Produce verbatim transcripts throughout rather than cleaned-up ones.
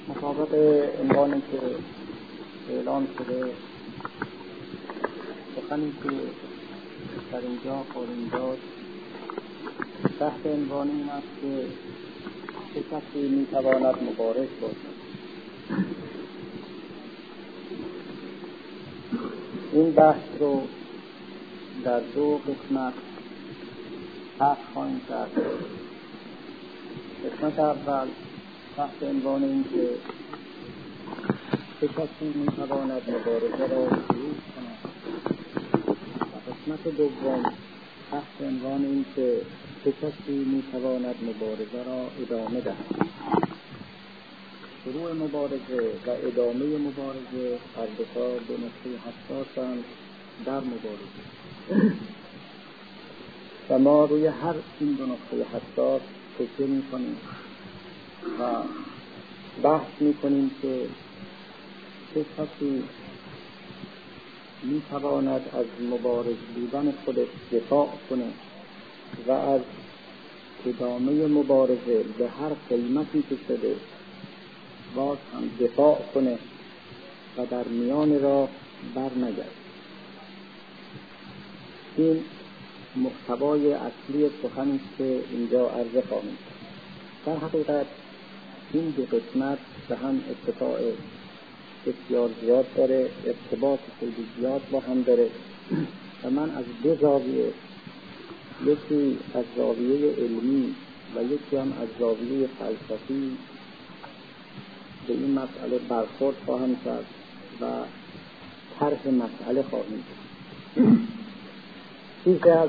مطابق عنوانی که اعلان شده، سخنی که در اینجا خواهیم داد تحت عنوان این است که چه کسی میتواند مبارز باشد. این بحث رو در دو قسمت تحت خواهیم کرد. قسمت اول تحت عنوان این که چه کسی میتواند مبارزه را شروع کند و قسمت دوم تحت عنوان این که چه کسی میتواند مبارزه را ادامه دهد. شروع مبارزه و ادامه مبارزه هر دو تا دو نقطه حساسند در مبارزه و ما روی هر این دو نقطه حساس تکیه میکنیم و بحث میکنیم که چه کسی میتواند از مبارز بودن خودش دفاع کنه و از ادامه مبارزه به هر قیمتی که شده باز هم دفاع کنه و در میان راه بر نگرد. این محتوای اصلی سخنی است که اینجا عرضه خواهیم کرد. در حقیقت این دو قسمت به هم اتفاق بسیار زیاد داره، ارتباط خیلی زیاد با هم داره و من از دو زاویه، یکی از زاویه علمی و یکی هم از زاویه فلسفی به این مسئله برخورد خواهم کرد و طرح مسئله خواهیم کرد. چیزی از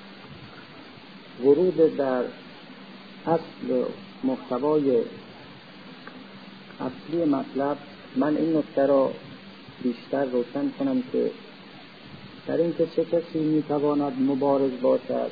ورود در اصل محتوای اصلی مطلب من این نکته را بیشتر روشن کنم که در این که چه کسی میتواند مبارز باشد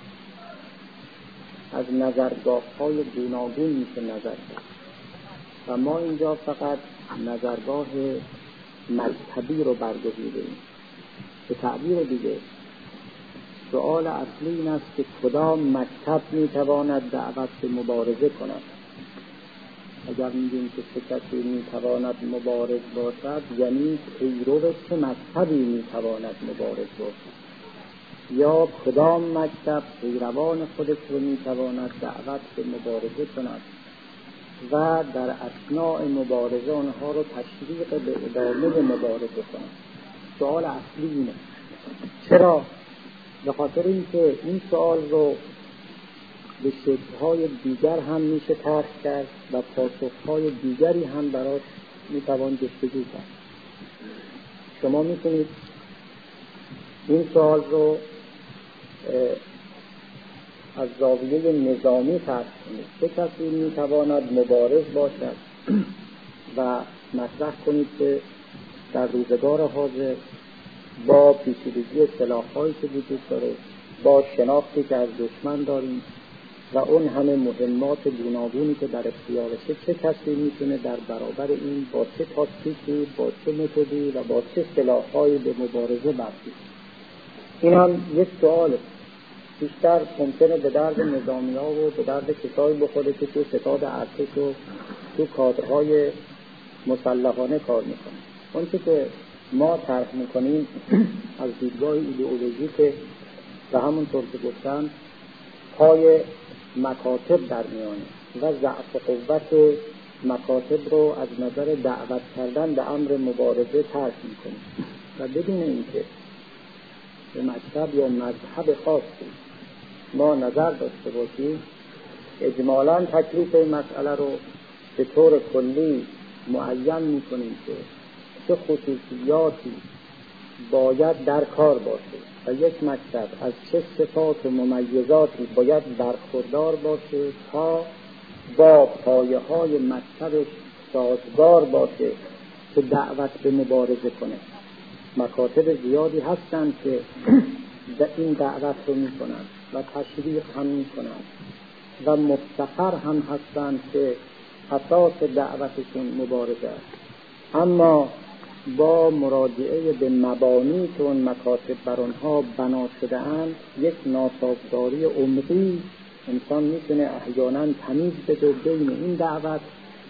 از نظرگاه‌های گوناگون میشه نظر کرد و ما اینجا فقط نظرگاه مذهبی رو برگزیدیم. به تعبیر دیگه سؤال اصلی این است که کدام مکتب میتواند دعوت به مبارزه کند. اگر میگیم که چه کسی میتواند مبارز باشد یعنی پیرو چه مکتبی میتواند مبارز باشد یا کدام مکتب پیروان خودش رو میتواند دعوت به مبارزه کند و در اثناء مبارزه آنها رو تشویق به ادامه مبارزه کند. سوال اصلی اینه. چرا؟ به خاطر اینکه این سوال رو به شکل‌های دیگر هم میشه طرح کرد و پاسخ‌های دیگری هم براش میتوان جستجو کرد. شما میتونید این سوال رو از زاویه نظامی طرح کنید. چه کسی میتواند مبارز باشد و مطرح کنید که در روزگار حاضر با پیچیدگی سلاح‌هایی که وجود داره، با شناختی که از دشمن داریم و اون همه مهمات گوناگونی که در اختیارشه، چه کسی میتونه در برابر این با چه تاکتیکی، با چه متدی و با چه سلاح‌هایی به مبارزه برسه. این هم یک سواله. بیشتر ممکنه به درد نظامی‌ها و به درد کسایی بخوره که تو ستاد ارتش و تو کادرهای مسلحانه کار میکنه. اون که ما طرح میکنیم از دیدگاه ایدئولوژیک و همونطور که گفتم پای مکاتب در میانه و ضعف قوت مکاتب رو از نظر دعوت کردن به امر مبارزه طرح میکنیم و بدون اینکه به مکتب یا مذهب خاصی ما نظر داشته باشیم اجمالاً تکلیف این مسئله رو به طور کلی معین میکنیم که چه خصوصیاتی باید در کار باشه و یک مکتب از چه صفات و ممیزاتی باید برخوردار باشه تا با پایه های مکتبش سازگار باشه که دعوت به مبارزه کنه. مکاتب زیادی هستند که این دعوت رو میکنند و تشویق هم میکنند و مفتخر هم هستند که اساس دعوتشون مبارزه است، اما با مراجعه به مبانی که اون مکاتب بر آنها بنا شده اند یک ناسازگاری عمقی انسان میتونه احیانا تمیز بده بین این دعوت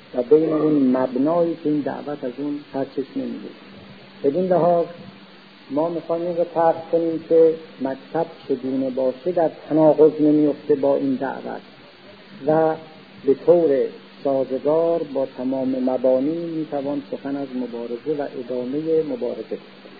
و بین اون مبنایی که این دعوت از اون سرچشمه میگیره. بدین لحاظ ما میخوایم این رو طرح کنیم که مکتب چگونه باشه در تناقض نمیفته با این دعوت و به طور سازگار با تمام مبانی میتوان سخن از مبارزه و ادامه مبارزه.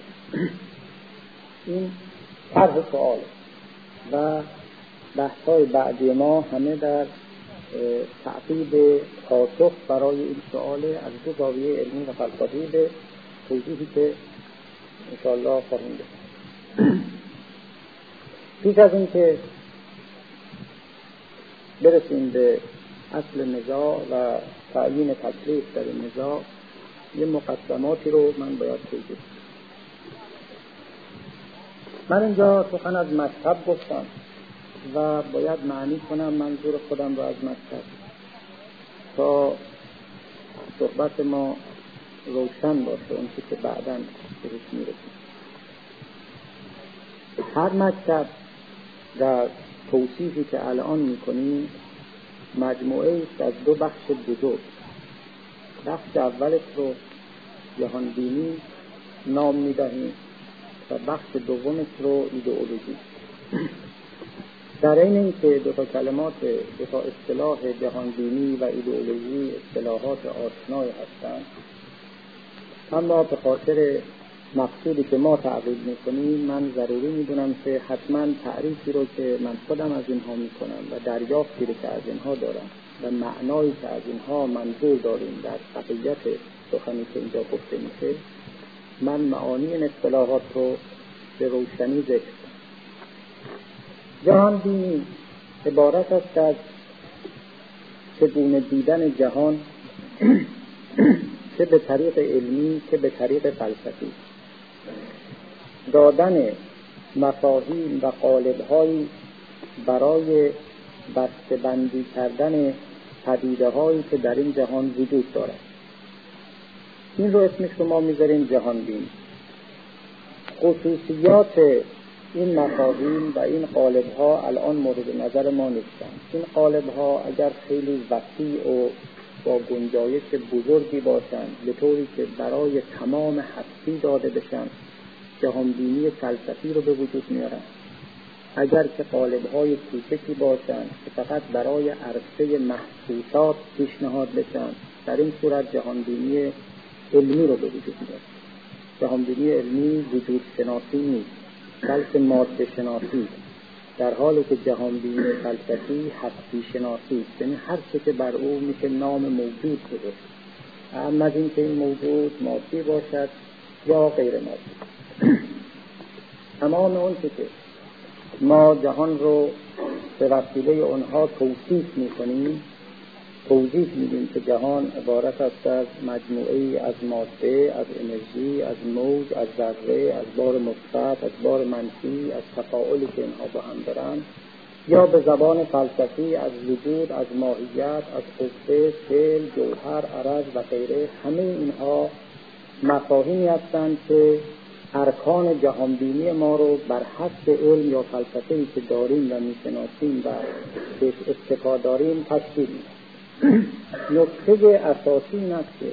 این طرح سؤال و بحث‌های بعدی ما همه در تعقیب پاسخ برای این سؤال از دو زاویه علمی و فلسفی به توضیحی که انشاءالله خواهیم داد. پیش از این که برسیم به اصل نزاع و تعیین تکلیف در این نزاع، یه مقدماتی رو من باید توضیح بدم. من اینجا سخن از مذهب گفتم و باید معنی کنم منظور خودم رو از مذهب تا صحبت ما روشن باشه اون که بعداً بهش میرسیم. هر مذهب در توصیفی که الان میکنیم مجموعه است از دو بخش بزرگ. بخش اولش رو جهان بینی نام میدهیم و بخش دومش رو ایدئولوژی. در این این که دو تا کلمات، دو تا اصطلاح جهان بینی و ایدئولوژی اصطلاحات آشنای هستند، اما به خاطر مقصودی که ما تعریف میکنیم من ضروری میدونم که حتما تعریفی رو که من خودم از اینها میکنم و دریافتی رو که از اینها دارم و معنایی که از اینها منظور داریم در بقیت سخنی که اینجا گفته میشه، من معانی این اصطلاحات رو به روشنی ذکر کنم. جهان بینی عبارت است از چگونه دیدن جهان چه به طریق علمی که به طریق فلسفی، دادن مفاهیم و قالب‌هایی برای بسته‌بندی کردن پدیده‌هایی که در این جهان وجود دارد. این رو اسمش رو ما میذاریم جهان بینی. خصوصیات این مفاهیم و این قالب‌ها الان مورد نظر ما نیستند. این قالب‌ها اگر خیلی وسیع و با گنجایش بزرگی باشند به طوری که برای تمام هستی داده بشن، جهانبینی فلسفی رو به وجود میارن. اگر که قالب‌های کوچکی باشند که فقط برای عرصه محسوسات پیشنهاد بشن، در این صورت جهانبینی علمی رو به وجود میارن. جهانبینی علمی وجود شناسی نیست، بلکه ماده شناسی، در حالی که جهانبینی فلسفی هستی شناسی، یعنی هر چه که بر او میشه نام موجود گذاشت، اما از این که این موجود مادی باشد یا غیر مادی. تمام اون که ما جهان رو به وسیله اونها توصیف میکنیم، توضیح میدیم که جهان عبارت است از مجموعه‌ای از ماده، از انرژی، از موج، از ذره، از بار مثبت، از بار منفی، از تفاعلی که اینها با هم دارن، یا به زبان فلسفی از وجود، از ماهیت، از قوه، فعل، جوهر، عرض و غیره. همه اینها مفاهیمی هستند که ارکان جهانبینی ما رو بر حسب علم یا فلسفه‌ای که داریم و میشناسیم و بهش اتکا داریم تشکیل میدن. نکته اساسی این است که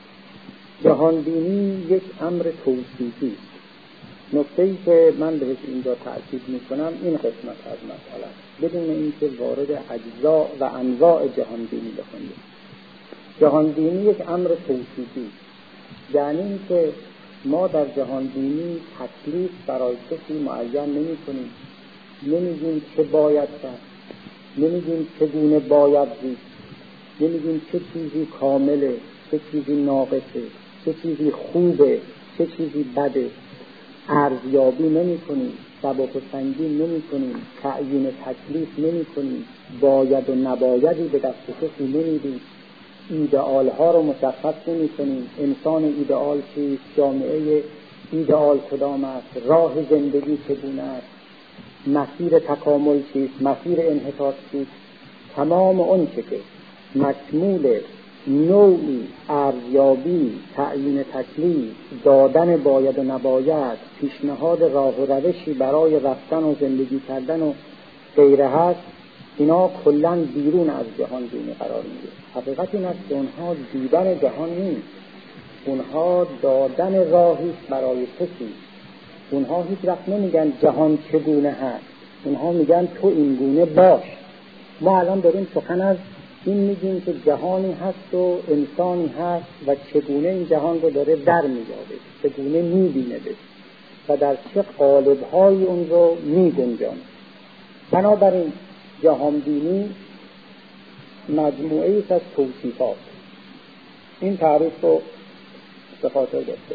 جهانبینی یک امر توصیفی است. نکته‌ای که من بهش اینجا تأکید میکنم این قسمت از مسئله است، بدون اینکه وارد اجزا و انواع جهانبینی بخونیم. جهانبینی یک امر توصیفی، یعنی اینکه ما در جهانبینی تکلیف برای کسی معین نمی کنیم، نمیگیم چه باید کرد، نمیگیم چگونه باید زیست، نمیگیم چه چیزی کامله، چه چیزی ناقصه، چه چیزی خوبه، چه چیزی بده. ارزیابی نمی کنیم، سبک و سنگین نمی کنیم، تعیین تکلیف نمی کنیم، باید و نبایدی به دست کسی نمیدیم، ایدئال ها رو مشخص نمی کنیم. انسان ایدئال چیست؟ جامعه ایدئال کدام است؟ راه زندگی چگونه است؟ مسیر تکامل چیست؟ مسیر انحطاط چیست؟ تمام اون چه که مشمول نوعی ارزیابی، تعیین تکلیف، دادن باید و نباید، پیشنهاد راه و روشی برای رفتن و زندگی کردن و غیره هست، اینا کلاً بیرون از جهان بینی قرار میگیره. حقیقت این است که اونها دیدن جهان نیست، اونها دادن راهی برای کسی. اونها هیچ وقت نمیگن جهان چگونه هست، اونها میگن تو این گونه باش. ما الان داریم سخن از این میگیم که جهانی هست و انسانی هست و چگونه این جهان رو داره در می‌یابه، چگونه می‌بینه و در چه قالب‌هایی اون رو می‌گنجانه. بنابراین جهان بینی مجموعه‌ای از توصیفات. این تعریف رو به خاطر داشته.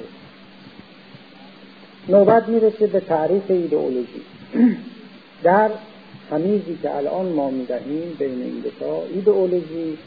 نوبت میرسه به تعریف ایدئولوژی. در تمیزی که الان ما میدهیم بین این دو تا، ایدئولوژی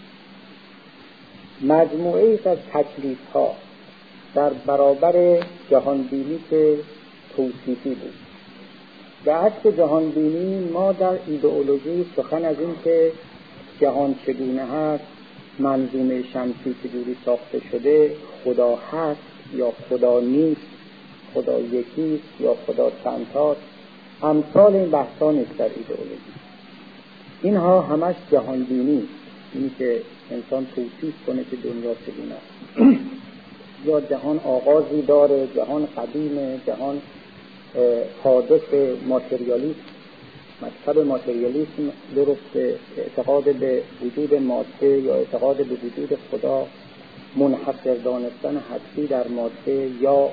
مجموعه‌ای از تکلیف‌ها در برابر جهان بینی که توصیفی بود. در عکس جهان بینی ما در ایدئولوژی سخن از این که جهان چگونه هست، منظومه شمسی چجوری ساخته شده، خدا هست یا خدا نیست، خدا یکیست یا خدا چند تاست، امثال این بحثا نیست در ایدئولوژی. اینها همش جهان بینی، اینی که انسان توصیف کنه که دنیا چگونه است. یا جهان آغازی داره، جهان قدیمه، جهان حادث ماتریالیسم، مذهب ماتریالیسم درسته، اعتقاد به وجود ماده یا اعتقاد به وجود خدا، منحصر دانستن هستی در ماده یا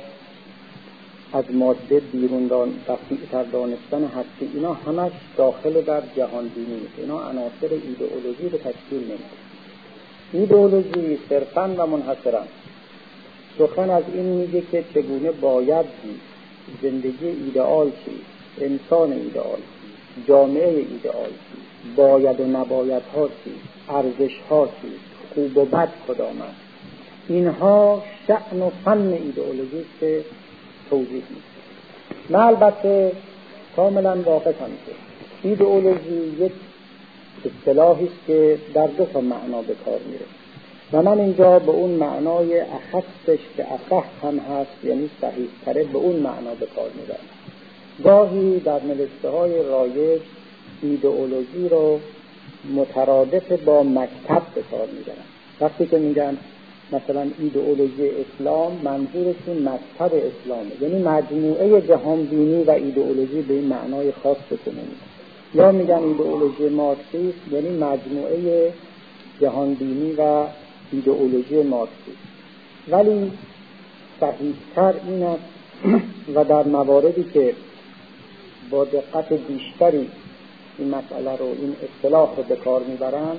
از ماده بیرون رفیع‌تر دانستن هستی، اینا همش داخل در جهان بینی. اینا عناصر ایدئولوژی رو تشکیل نمی‌دن. ایدئولوژی صرفاً و منحصراً سخن از این میگه که چگونه باید زندگی ایدئال چیست، انسان ایدئال چیست، جامعه ایدئال چیست، باید و نباید ها چیست، ارزش ها چیست، خوب و بد کدام است. اینها شأن و فن ایدئولوژی است که توضیح میده. من البته کاملا واقعا که ایدئولوژی یک اصطلاحی است که در دو تا معنا به کار میره و من اینجا به اون معنای اخصش که اصح هم هست، یعنی صحیح تره، به اون معنا به کار میبرم. گاهی در نوشته های رایج ایدئولوژی رو مترادف با مکتب به کار میبرن. وقتی که میگن مثلا ایدئولوژی اسلام، منظورشون مکتب اسلامه، یعنی مجموعه جهان بینی و ایدئولوژی به این معنای خاص بکنه. یا میگن ایدئولوژی مارکسیسم، یعنی مجموعه جهان بینی و ایدئولوژی مارکسیسم. ولی صحیح‌تر این است و در مواردی که با دقت بیشتری این مسئله رو، این اصطلاح رو به کار میبرن،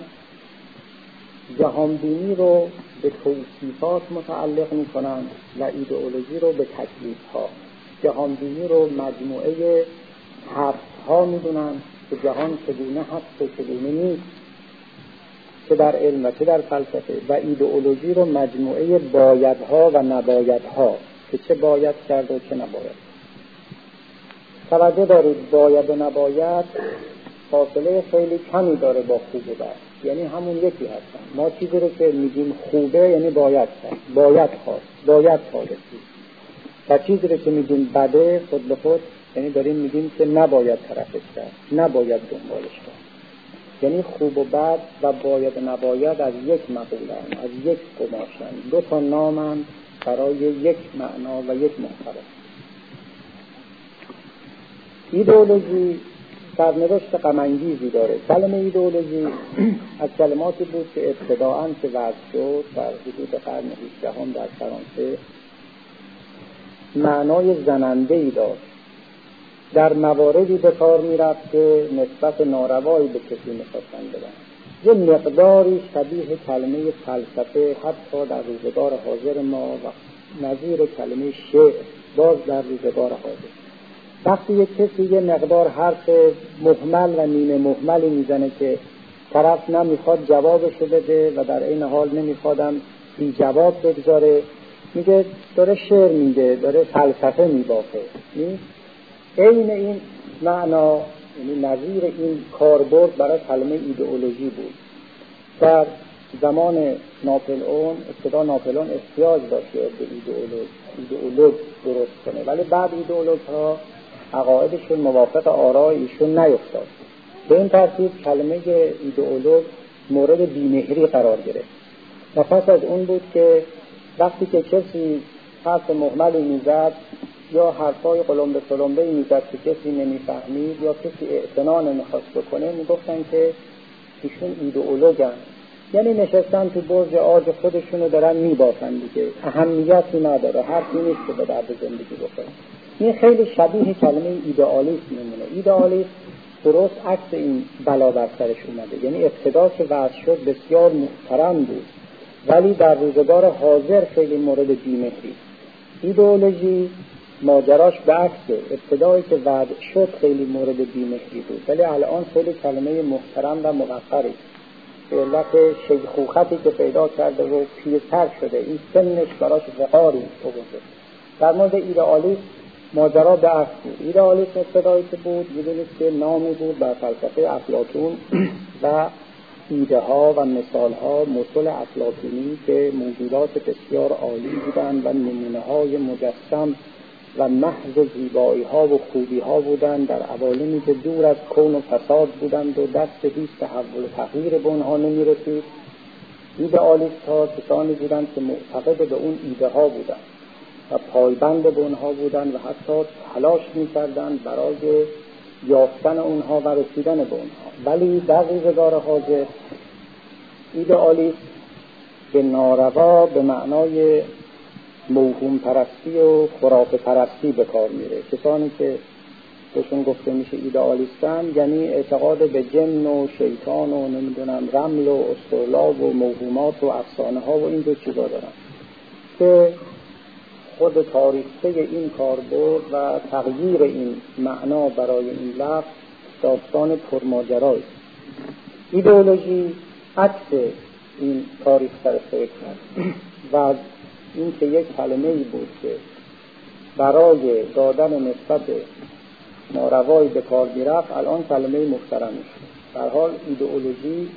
جهان بینی رو به توصیفات متعلق میکنن و ایدئولوژی رو به تکلیف‌ها. جهان بینی رو مجموعه حدس‌ها میدونن که جهان چگونه هست و چگونه نیست، چه در علم و چه در فلسفه، و ایدئولوژی رو مجموعه بایدها و نبایدها، که چه باید کرد و چه نباید. توجه دارید باید و نباید فاصله خیلی کمی داره با خوب و بد، یعنی همون یکی هستن. ما چیزی رو که میگیم خوبه یعنی باید کرد، باید خواست، باید خواست، و چیزی رو که میگیم بده خود به خود یعنی داریم میگیم که نباید طرفش کرد، نباید دنبالش کرد. یعنی خوب و بد و باید و نباید از یک مقولن، از یک قماشن، دو تا نامن برای یک معنا و یک محتوا. ایدئولوژی سرنوشت غم‌انگیزی داره. کلمه ایدئولوژی از کلماتی بود که ابتداءً که وضع شد در حدود قرن هجدهم در فرانسه معنای زننده‌ای داشت. در مواردی به کار می‌رفت که نسبت ناروایی به کسی می‌خواستن بدن. یه مقداری شبیه کلمه فلسفه حتی در روزگار حاضر ما و نظیر کلمه شعر باز در روزگار حاضر. وقتی یک کسی یه مقدار حرف مهمل و نیمه مهملی میزنه که طرف نمیخواد جوابشو بده و در این حال نمیخوادم بی جواب بگذاره، میگه داره شعر میگه، داره فلسفه میبافه. این این معنا، یعنی نظیر این کاربرد برای کلمه ایدئولوژی بود. در زمان ناپلئون، ابتدا ناپلئون احتیاج داشت به ایدئولوژ ایدئولوژ درست کنه، ولی بعد ایدئولوژها عقایدشون موافق آراء ایشون نیفتاد به این ترتیب کلمه ایدئولوژ مورد بیمهری قرار گرفت و پس از اون بود که وقتی که کسی حرف مهملی میزد یا حرفای قلمبه سلمبه میزد که کسی نمیفهمید یا کسی اعتنا نمیخواست بکنه، میگفتن که ایشون ایدئولوژن، یعنی نشستن تو برج عاج خودشونو دارن میبافن دیگه، اهمیتی نداره، حرفی نیست که به درد زندگی بخوره. این خیلی شبیه کلمه ایدئالیسم میمونه. ایدئالیسم درست عکس این بلا بر سرش اومده، یعنی ابتدا که وضع شد بسیار محترم بود ولی در روزگار حاضر خیلی مورد بیمهری. ایدئولوژی ماجراش به عکسه، ابتدایی که وضع شد خیلی مورد بیمهری بود ولی الان خیلی کلمه محترم و موقری، به علت شیخوختی که پیدا کرده و پیرتر شده، این سنش براش وقاری آورده. در مورد ایدئالیسم ماجرا به عکس بود. ایدئالیسم ابتدایی که بود می‌دونید که نامی بود بر فلسفه افلاطون و ایده ها و مثال ها مثل افلاطونی که موجودات بسیار عالی بودند و نمونه های مجسم و محض زیبایی ها و خوبی ها بودند در عوالمی که دور از کون و فساد بودند و دست هیچ تحول و تغییر به اونها نمی رسید. ایدئالیست ها کسانی بودند که معتقد به اون ایده ها بودند و پایبند به اونها بودند و حتی تلاش می کردند برای یافتن اونها و رسیدن به اونها. ولی در روزگار حاضر ایدئالیسم به ناروا به معنای موهوم پرستی و خرافه پرستی به کار میره. کسانی که بهشون گفته میشه ایدئالیستن یعنی اعتقاد به جن و شیطان و نمیدونم رمل و استرلاب و موهومات و افسانه ها و این دو چیزا دارن که خود تاریخچه این کاربرد و تغییر این معنا برای این لفظ داستان پرماجرایی. ایدئولوژی عکس این تاریخ در فکر و از این که یک کلمه‌ای بود که برای دادن نسبت ناروایی به کار می‌رفت الان کلمه محترمی شد. در حال ایدئولوژی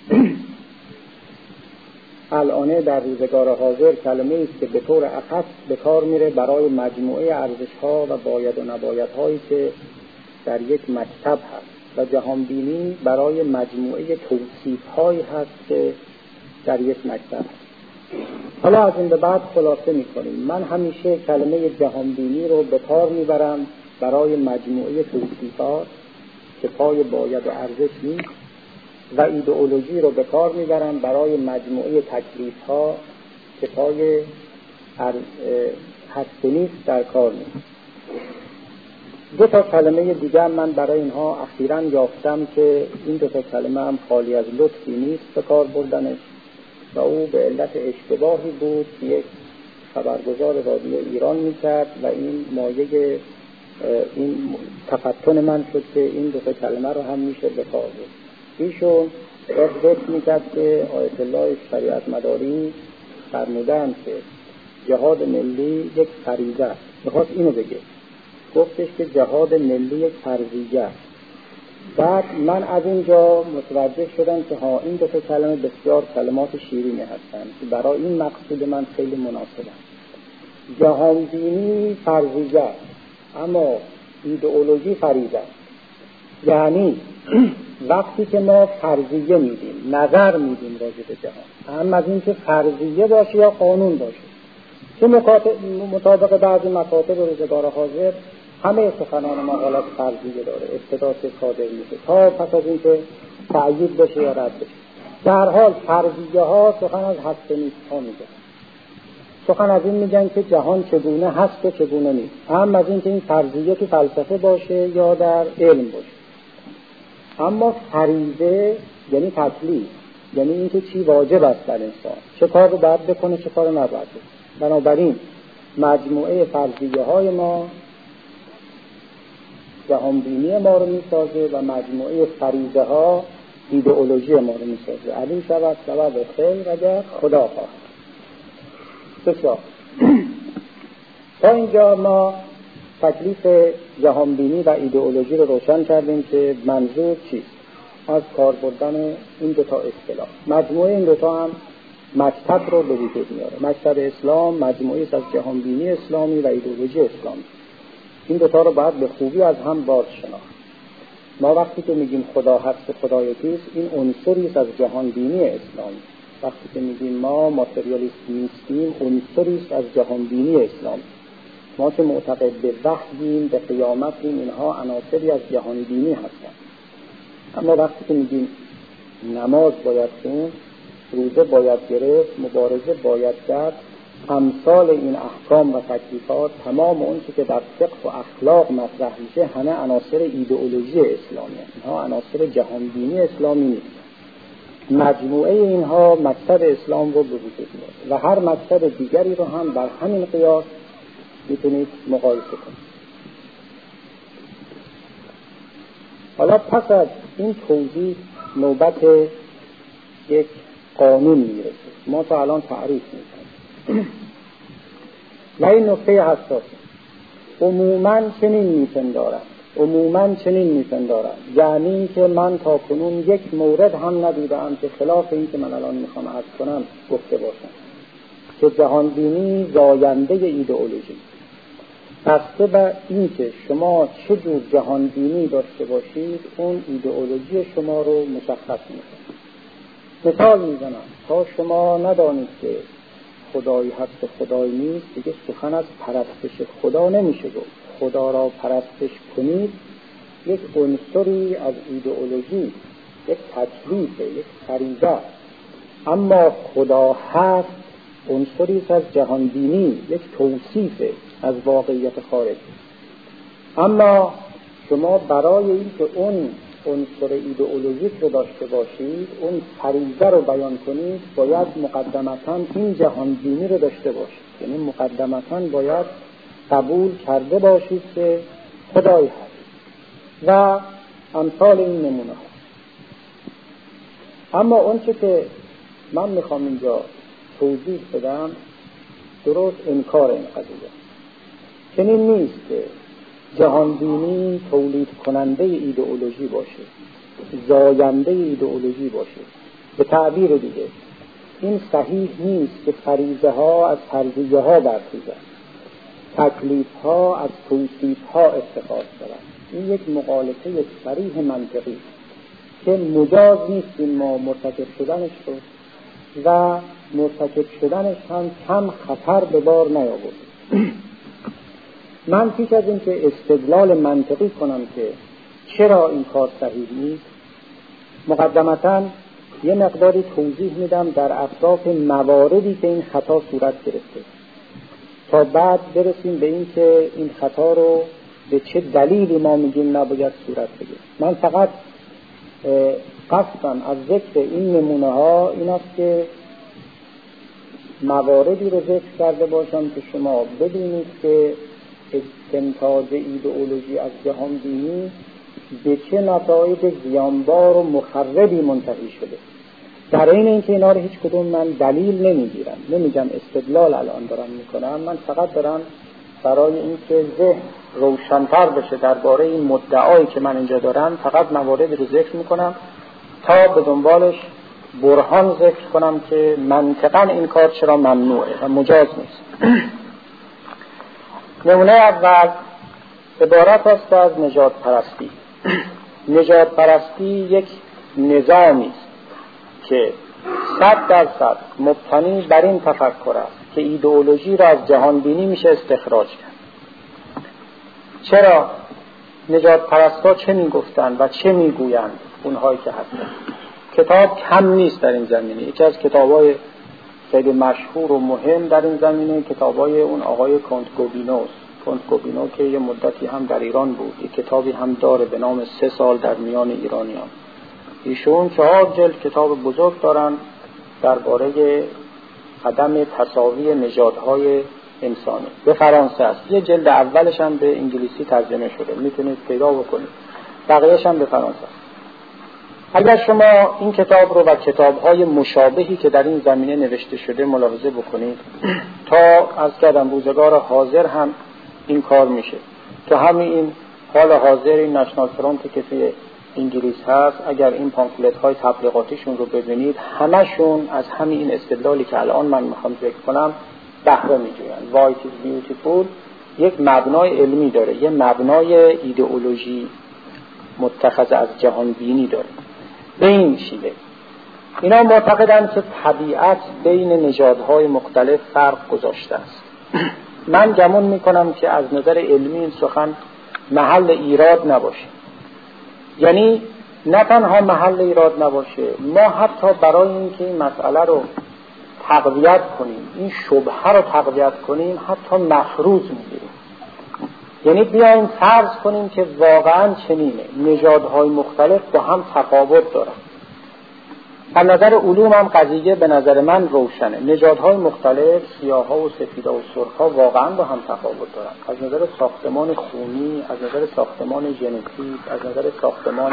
الان در روزگار حاضر کلمه‌ای است که به طور اخص به کار میره برای مجموعه ارزش‌ها و باید و نبایدهایی که در یک مکتب هست و جهانبینی برای مجموعه توصیف‌هایی هست که در یک مکتب هست. حالا از این به بعد خلاصه می‌کنیم. من همیشه کلمه جهانبینی رو به کار میبرم برای مجموعه توصیفات که پای باید و ارزش نیست و ایدئولوژی رو به کار میبرم برای مجموعه تکلیف‌ها که پای هسته نیست در کار نیست. دو تا کلمه دیگه من برای اینها اخیراً یافتم که این دو تا کلمه هم خالی از لطفی نیست به کار بردنش و او به علت اشتباهی بود که یک خبرگزار رادیو ایران میکرد و این مایه این تفتن من شد که این دو تا کلمه رو هم میشه به کار برد. ایشون ذکر میکرد که آیت الله شریعت مداری فرمودند که جهاد ملی یک فریضه است. میخواست اینو بگه، گفتش که جهاد ملی یک فرضیه است. بعد من از اونجا متوجه شدم که ها این دو تا کلمه بسیار کلمات شیرینی هستند که برای این مقصود من خیلی مناسبه. جهانبینی فرضیه است اما ایدئولوژی فریضه است. یعنی وقتی که ما فرضیه میدیم، نظر میدیم راجع به جهان، هم از این که فرضیه باشه یا قانون باشه، که مطابق بعضی مکاتب روزگار حاضر همه سخنان ما حالت فرضیه داره، ابتدا که صادر میشه تا پس از این که تأیید بشه یا رد بشه. در حال فرضیه ها سخن از هست نیست ها میگن، سخن از این میگن که جهان چگونه هست و چگونه نیست، هم از این که این فرضیه که فلسفه باشه یا در علم باشه. اما فریضه یعنی تکلیف، یعنی این که چی واجب است بر انسان، چه کار رو باید بکنه چه کار رو نباید بکنه. بنابراین مجموعه فرضیه های ما جهانبینی ما رو میسازه و مجموعه فریضه ها ایدئولوژی ما رو میسازه. علی شود سبب خیر اگر خدا خواهد. بسیار تا اینجا ما تکلیف جهانبینی و ایدئولوژی رو روشن کردیم که منظور چیست از کار بردن این دو تا اصطلاح. مجموعه این دو تا هم مکتب رو به وجود میاره. مکتب اسلام مجموعه از جهانبینی اسلامی و ایدئولوژی اسلامی. این دو تا رو باید به خوبی از هم باز شناخت. ما وقتی که میگیم خدا هست، خدا یکیست، این عنصری است از جهان بینی اسلام. وقتی که میگیم ما ماتریالیست نیستیم، عنصری است از جهان بینی اسلام. ما که معتقد به وحییم، به قیامتیم، اینها عناصری از جهان بینی هستند. اما وقتی که میگیم نماز باید خوند، روزه باید گرفت، مبارزه باید کرد، امثال این احکام و تکلیفات، تمام اون چی که در فقه و اخلاق مطرح میشه، همه عناصر ایدئولوژی اسلامی هست. اینها عناصر جهان بینی اسلامی نیست. مجموعه اینها مکتب اسلام رو به وجود میاره و هر مکتب دیگری رو هم بر همین قیاس میتونید مقایسه کنید. حالا پس از این توضیح نوبت یک قانون میرسه. ما تا الان تعریف میکنیم و این نکته حساس عموماً چنین میپندارم عموماً چنین میپندارم یعنی که من تا کنون یک مورد هم ندیدم که خلاف این که من الان میخوام عرض کنم گفته باشم که جهان بینی زاینده ایدئولوژی. بسته به این که شما چه جور جهان بینی داشته باشید، اون ایدئولوژی شما رو مشخص میکنه. مثال میزنم، تا شما ندانید که خدایی هست خدایی نیست، دیگه سخن از پرستش خدا نمیشه گفت. خدا را پرستش کنید یک عنصری از ایدئولوژی، یک تکلیفه، یک فریضه. اما خدا هست عنصری از جهان بینی، یک توصیفه از واقعیت خارج. اما شما برای اینکه اون عنصر ایدئولوژیک رو داشته باشید، اون فریضه رو بیان کنید، باید مقدمتاً این جهان بینی رو داشته باشید. یعنی مقدمتاً باید قبول کرده باشید که خدایی هست و امثال این نمونه ها. اما اون چه که من میخوام اینجا توضیح بدم درست انکار این قضیه. چنین نیست که جهان بینی تولید کننده ایدئولوژی باشه، زاینده ایدئولوژی باشه. به تعبیر دیگه این صحیح نیست که فریضه ها از فرضیه ها برخیزند، تکلیف ها از توصیف ها استفاده دارند. این یک مغالطه صریح منطقی که مجاز نیستیم ما مرتکب شدنش رو و مرتکب شدنش هم کم خطر به بار نیاورد. من پیش از این که استدلال منطقی کنم که چرا این کار صحیح نیست، مقدمتاً یه مقداری توضیح میدم در اطراف مواردی که این خطا صورت گرفته، تا بعد برسیم به این که این خطا رو به چه دلیلی ما میگیم نباید صورت بگیره. من فقط قصدم از ذکر این نمونه ها این است که مواردی رو ذکر کرده باشم که شما بدونید که استنتاج ایدئولوژی از جهان بینی به چه نتایج زیانبار و مخربی منتهی شده. در این اینکه اینا رو هیچ کدوم من دلیل نمیگیرم، نمیگم استدلال الان دارم میکنم، من فقط دارم برای اینکه ذهن روشن‌تر بشه درباره این مدعایی که من اینجا دارم فقط مواردی رو ذکر میکنم تا به دنبالش برهان ذکر کنم که منطقاً این کار چرا ممنوعه و مجاز نیست. نمونه اول عبارت است از نژاد پرستی. نژاد پرستی یک نظامی است که صد درصد مبتنی بر این تفکر است که ایدئولوژی را از جهان بینی میشه استخراج کرد. چرا؟ نژاد پرستا چه میگفتند و چه میگویند اونهایی که هستند؟ کتاب کم نیست در این زمینه. یکی از کتاب‌های خیلی مشهور و مهم در این زمینه کتاب‌های اون آقای کنت گوبینو است. کنت گوبینو که یه مدتی هم در ایران بود، یک کتابی هم داره به نام سه سال در میان ایرانیان. ایشون چهار جلد کتاب بزرگ دارن درباره عدم تساوی نژادهای انسانی. به فرانسه است. یه جلد اولش هم به انگلیسی ترجمه شده، میتونید پیدا بکنید. بقیه‌اش هم به فرانسه است. اگر شما این کتاب رو و کتاب‌های مشابهی که در این زمینه نوشته شده ملاحظه بکنید، تا از کردم روزگار حاضر هم این کار میشه. تو همین این حال حاضر این نشنال فرانت که توی انگلیس هست، اگر این پامفلت‌های تبلیغاتیشون رو ببینید، همشون از همین استدلالی که الان من میخوام ذکر کنم بهره میجوین. Why it is beautiful یک مبنای علمی داره، یه مبنای ایدئولوژی متخذ از جهان بینی داریم. به این شیوه اینا معتقدند که طبیعت بین نژادهای مختلف فرق گذاشته است. من گمان میکنم که از نظر علمی این سخن محل ایراد نباشه. یعنی نه تنها محل ایراد نباشه، ما حتی برای اینکه این مسئله رو تقویت کنیم، این شبهه رو تقویت کنیم، حتی مفروض میگیریم. یعنی بیایم فرض کنیم که واقعا چنینه، نژادهای مختلف با هم تفاوت دارن. از نظر علوم هم قضیه به نظر من روشنه. نژادهای مختلف، سیاها و سفیدا و سرخا واقعا با هم تفاوت دارن. از نظر ساختمان خونی، از نظر ساختمان ژنتیک، از نظر ساختمان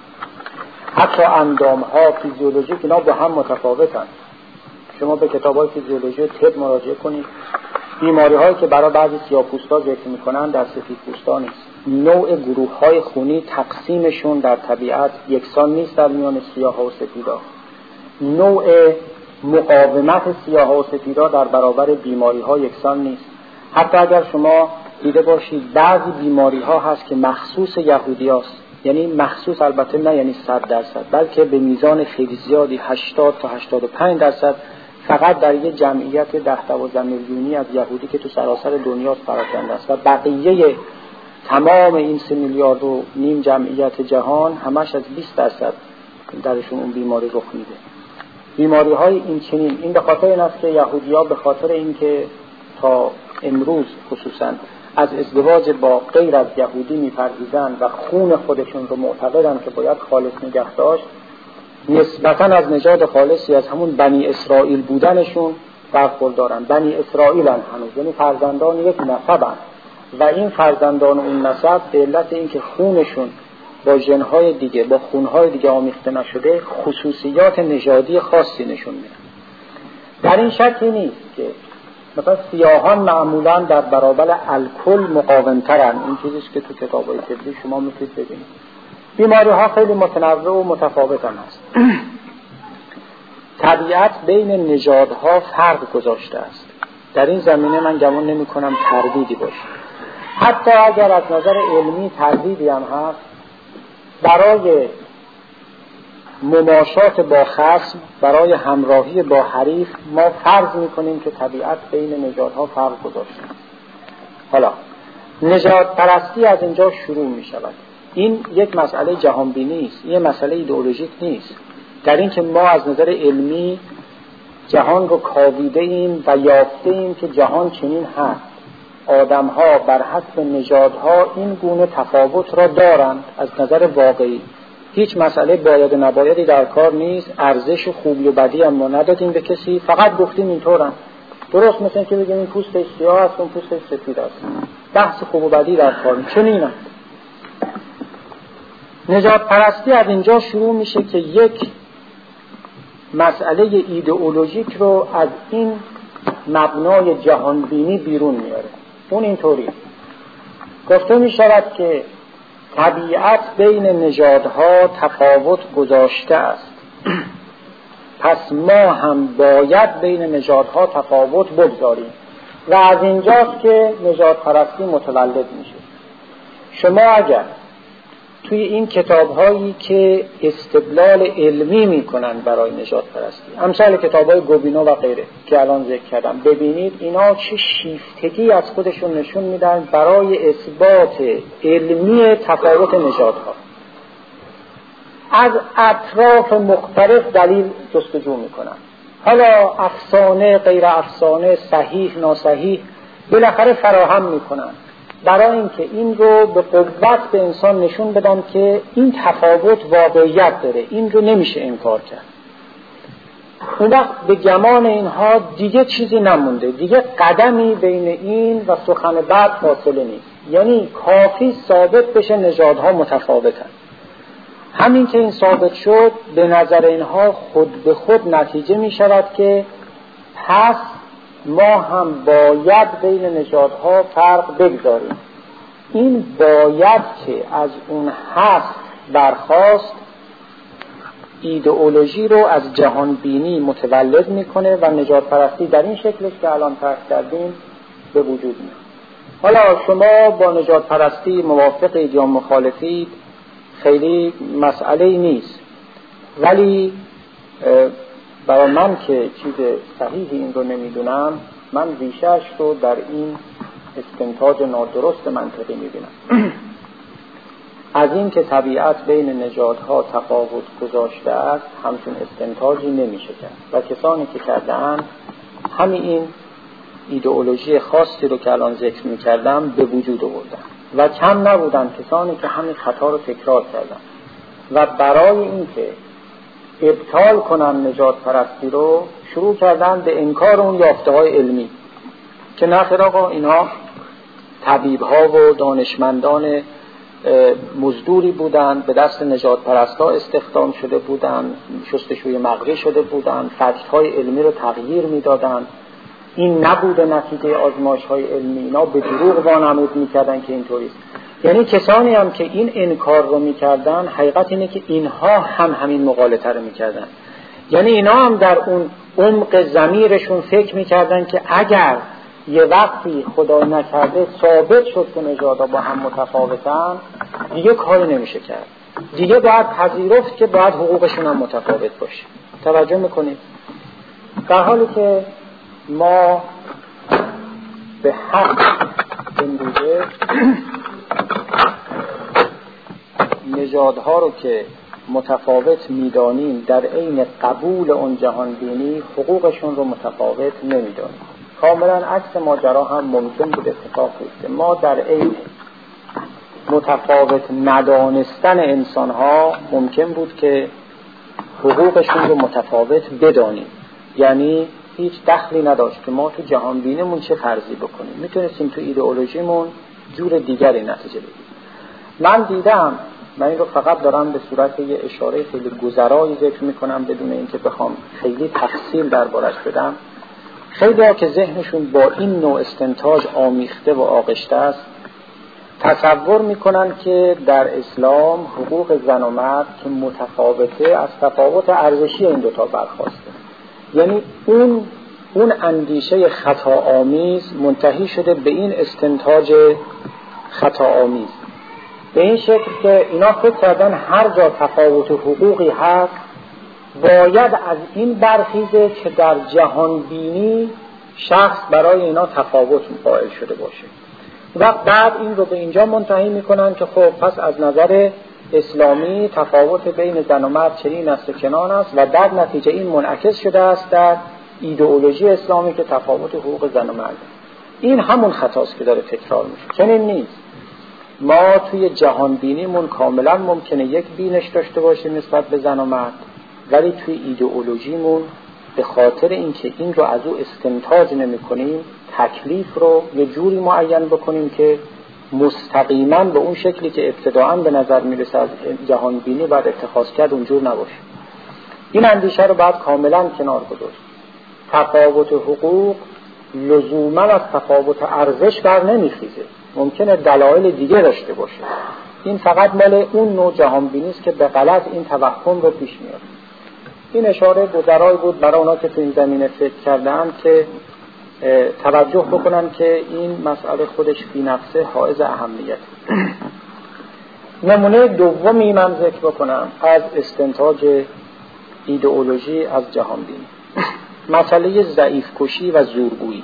حتی اندامها، فیزیولوژیک، اینا با هم متفاوتن. شما به کتاب‌های فیزیولوژی طب مراجعه کنید، بیماری‌هایی که برای بعضی سیاه‌پوستا ذکر می‌کنن در سفیدپوستا نیست. نوع گروه‌های خونی تقسیمشون در طبیعت یکسان نیست در میان سیاها و سفیدا. نوع مقاومت سیاها و سفیدا در برابر بیماری‌ها یکسان نیست. حتی اگر شما دیده باشید بعضی بیماری‌ها هست که مخصوص یهودیاست، یعنی مخصوص البته نه یعنی صد درصد، بلکه به میزان خیلی زیادی هشتاد تا هشتاد و پنج درصد فقط در یک جمعیت ده دوازده میلیونی از یهودی که تو سراسر دنیا پراکنده است و بقیه تمام این سه میلیارد و نیم جمعیت جهان همش از بیست درصد درشون اون بیماری رخ میده. بیماری های این چنین، این به خاطر این است که یهودی‌ها به خاطر اینکه تا امروز خصوصا از ازدواج با غیر از یهودی میپرهیزن و خون خودشون رو معتقدن که باید خالص نگه داشت، نسبتاً از نژاد خالصی از همون بنی اسرائیل بودنشون برخوردارن. بنی اسرائیل هم هنوز، یعنی فرزندان یک نسبن و این فرزندان اون نسب به علت اینکه خونشون با ژن‌های دیگه با خون‌های دیگه آمیخته نشده خصوصیات نژادی خاصی نشون میدن. در این شکی نیست که مثلا سیاهان معمولاً در برابر الکل مقاوم‌ترن. این چیزیست که تو کتاب‌های طبی شما میتونید ببینید. بیماری‌ها خیلی متنوع و متفاوت هم هست. طبیعت بین نژادها فرق گذاشته است. در این زمینه من گمان نمی‌کنم تردیدی باشه. حتی اگر از نظر علمی تردیدی هم هست، برای مماشات با خصم، برای همراهی با حریف، ما فرض می‌کنیم که طبیعت بین نژادها فرق گذاشته. حالا نژاد پرستی از اینجا شروع می‌شود. این یک مسئله جهانبینی است، این مسئله ایدئولوژیک نیست. در این که ما از نظر علمی جهان رو کاویده ایم و یافته ایم که جهان چنین هست. آدم‌ها بر حسب نژادها این گونه تفاوت را دارند. از نظر واقعی هیچ مسئله باید و نبایدی در کار نیست. ارزش و خوبی و بدی هم ما ندادیم به کسی، فقط گفتیم اینطورن. درست مثل که بگیم این پوستش سیاه است، اون پوستش سفید است. بحث خوب و بدی در کار نیست. چنینه. نژاد پرستی از اینجا شروع میشه که یک مسئله ایدئولوژیک رو از این مبنای جهانبینی بیرون میاره. اون اینطوری گفته میشود که طبیعت بین نژادها تفاوت گذاشته است، پس ما هم باید بین نژادها تفاوت بگذاریم و از اینجاست که نژاد پرستی متولد میشه. شما اگر توی این کتاب‌هایی که استدلال علمی میکنن برای نژاد پرستی، امثال کتاب‌های گوبینو و غیره که الان ذکر کردم، ببینید اینا چه شیفتگی از خودشون نشون میدن برای اثبات علمی تفاوت نژادها. از اطراف مختلف دلیل جستجو میکنن، حالا افسانه غیر افسانه، صحیح ناصحیح، بالاخره فراهم میکنن برای اینکه این رو به قوت به انسان نشون بدن که این تفاوت واقعیت داره، این رو نمیشه انکار کرد. اون وقت به گمان اینها دیگه چیزی نمونده، دیگه قدمی بین این و سخن بعد فاصله نیست. یعنی کافی ثابت بشه نژادها متفاوتن. همین که این ثابت شد، به نظر اینها خود به خود نتیجه می شود که پس ما هم باید بین نژادها فرق بگذاریم. این باید که از اون هست برخاست ایدئولوژی رو از جهان بینی متولد میکنه و نژاد پرستی در این شکلش که الان طرح کردیم به وجود میاد. حالا شما با نژاد پرستی موافقید یا مخالفید، خیلی مسئله نیست، ولی برای من که چیز صحیحی این رو نمیدونم، من ریشه‌اش رو در این استنتاج نادرست منطقی میبینم. از این که طبیعت بین نژادها تفاوت گذاشته است همچون استنتاجی نمیشه کرد و کسانی که کردند همین این ایدئولوژی خاصی رو که الان ذکر میکردم به وجود آوردن و کم نبودن کسانی که همین خطا رو تکرار کردن و برای اینکه ابطال کنن نژاد پرستی رو شروع کردن به انکار اون یافته های علمی که نخیر آقا اینها طبیب ها و دانشمندان مزدوری بودن، به دست نژاد پرستا استخدام شده بودن، شستشوی مغزی شده بودن، فکت های علمی رو تغییر میدادن. این نبوده نتیجه آزمایش های علمی، اینا به دروغ وانمود میکردن که اینطوریست. یعنی کسانی هم که این انکار رو میکردن حقیقت اینه که اینها هم همین مغالطه رو میکردن. یعنی اینا هم در اون عمق ضمیرشون فکر میکردن که اگر یه وقتی خدا نکرده ثابت شد که نژادها با هم متفاوتن، دیگه کاری نمیشه کرد، دیگه باید پذیرفت که باید حقوقشون هم متفاوت باشه. توجه میکنید؟ در حالی که ما به حق امروزه نژادها رو که متفاوت میدانیم در عین قبول اون جهان بینی حقوقشون رو متفاوت نمیدانیم. کاملا عکس ماجرا هم ممکن بود اتفاق بیفته. ما در عین متفاوت ندانستن انسان ها ممکن بود که حقوقشون رو متفاوت بدانیم، یعنی هیچ دخلی نداشت که ما تو جهان بینیمون چه فرضی بکنیم، میتونستیم تو ایدئولوژیمون جور دیگری نتیجه بگیریم. من دیدم، من این رو فقط دارم به صورت یه اشاره خیلی گذرایی ذکر میکنم بدون اینکه بخوام خیلی تفصیل دربارش بدم، خیلی ها که ذهنشون با این نوع استنتاج آمیخته و آغشته است تصور میکنن که در اسلام حقوق زن و مرد که متفاوته از تفاوت ارزشی این دوتا برخواسته. یعنی اون اون اندیشه خطا آمیز منتهی شده به این استنتاج خطا آمیز، به این شکل که اینا فکر کردن هر جا تفاوت حقوقی هست باید از این برخیزه که در جهان بینی شخص برای اینا تفاوت قائل شده باشه. وقت بعد این رو به اینجا منتهی میکنن که خب پس از نظر اسلامی تفاوت بین زن و مرد چنین است و چنان است و در نتیجه این منعکس شده است در ایدئولوژی اسلامی که تفاوت حقوق زن و مرد. این همون خطاست که داره تکرار میشه. چنین نیست. ما توی جهان بینیمون کاملا ممکنه یک بینش داشته باشیم نسبت به زن و مرد، ولی توی ایدئولوژیمون به خاطر اینکه این رو از او استنتاج نمی کنیم تکلیف رو یه جوری معین بکنیم که مستقیما به اون شکلی که ابتداعاً به نظر میرسه از جهان بینی باید اتخاذ کرد اونجور نباشه. این اندیشه رو باید کاملا کنار گذاشت. تفاوت حقوق لزوما از تفاوت ارزش بر نمیخیزه، ممکنه دلایل دیگه داشته باشه. این فقط مال اون نوع جهان بینی است که به غلط این توهم رو پیش میاره. این اشاره گذرایی بود برای اونا که تو این زمینه فکر کردن که توجه بکنن که این مسئله خودش فی نفسه حائز اهمیت. نمونه دومی من ذکر بکنم از استنتاج ایدئولوژی از جهان بینی، مسئله ضعیف کشی و زورگویی.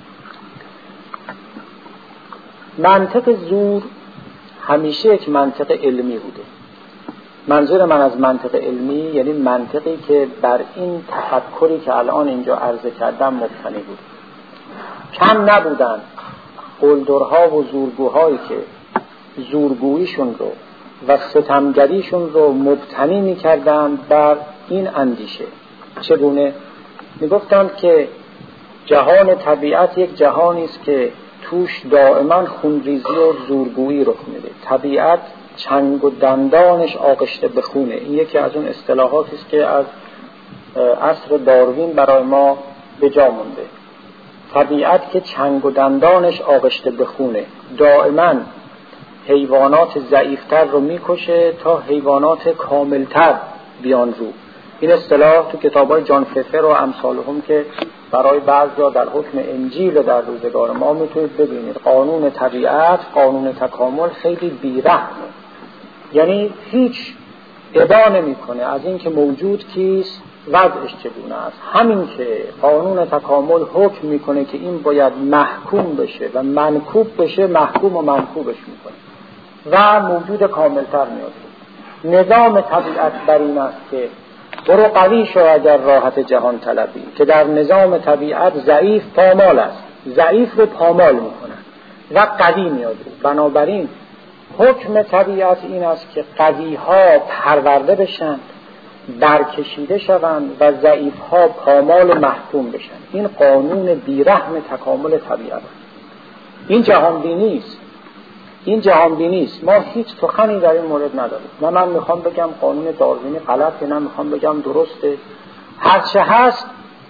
منطق زور همیشه یک منطق علمی بوده. منظور من از منطق علمی یعنی منطقی که بر این تفکری که الان اینجا عرضه کردم مبتنی بود. کم نبودن قلدرها و زورگوهایی که زورگوییشون رو و ستمگریشون رو مبتنی می‌کردند بر این اندیشه. چگونه؟ میگفتند که جهان طبیعت یک جهانی است که توش دائما خونریزی و زورگویی رخ میده. طبیعت چنگ و دندانش آغشته به خونه. این یکی از اون اصطلاحاتی است که از عصر داروین برای ما به جا مونده. طبیعت که چنگ و دندانش آغشته به خونه، دائما حیوانات ضعیفتر رو میکشه تا حیوانات کاملتر بیان رو. این اصطلاح تو کتابای جان ففر و امثالهم که برای بعضیا در حکم انجیل در روزگار ما میتونید ببینید قانون طبیعت، قانون تکامل خیلی بی‌رحمه. یعنی هیچ ابا نمی‌کنه از این که موجود کیست، وضعش چگونه است. همین که قانون تکامل حکم میکنه که این باید محکوم بشه و منکوب بشه، محکوم و منکوبش میکنه و موجود کاملتر میاد. نظام طبیعت بر این است که برو قوی شو اگر راحت جهان طلبی، که در نظام طبیعت ضعیف پامال است، ضعیف رو پامال میکنه و قوی میاد. بنابراین حکم طبیعت این است که قوی ها پرورده بشن، برکشیده شوند و ضعیف ها پامال و محکوم بشن. این قانون بیرحم تکامل طبیعت است. این جهان بینی است. این جهان بینی است. ما هیچ سخنی در این مورد نداریم. نه من میخوام بگم قانون داروینی غلطه، نه میخوام بگم درسته. هر چه هست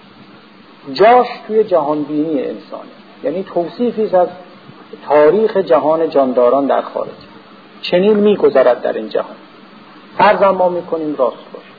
جاش توی جهان بینی انسانه. یعنی توصیفی است از تاریخ جهان جانداران در خارج. چنین میگذرد در این جهان. فرض ما میکنیم راست باشه.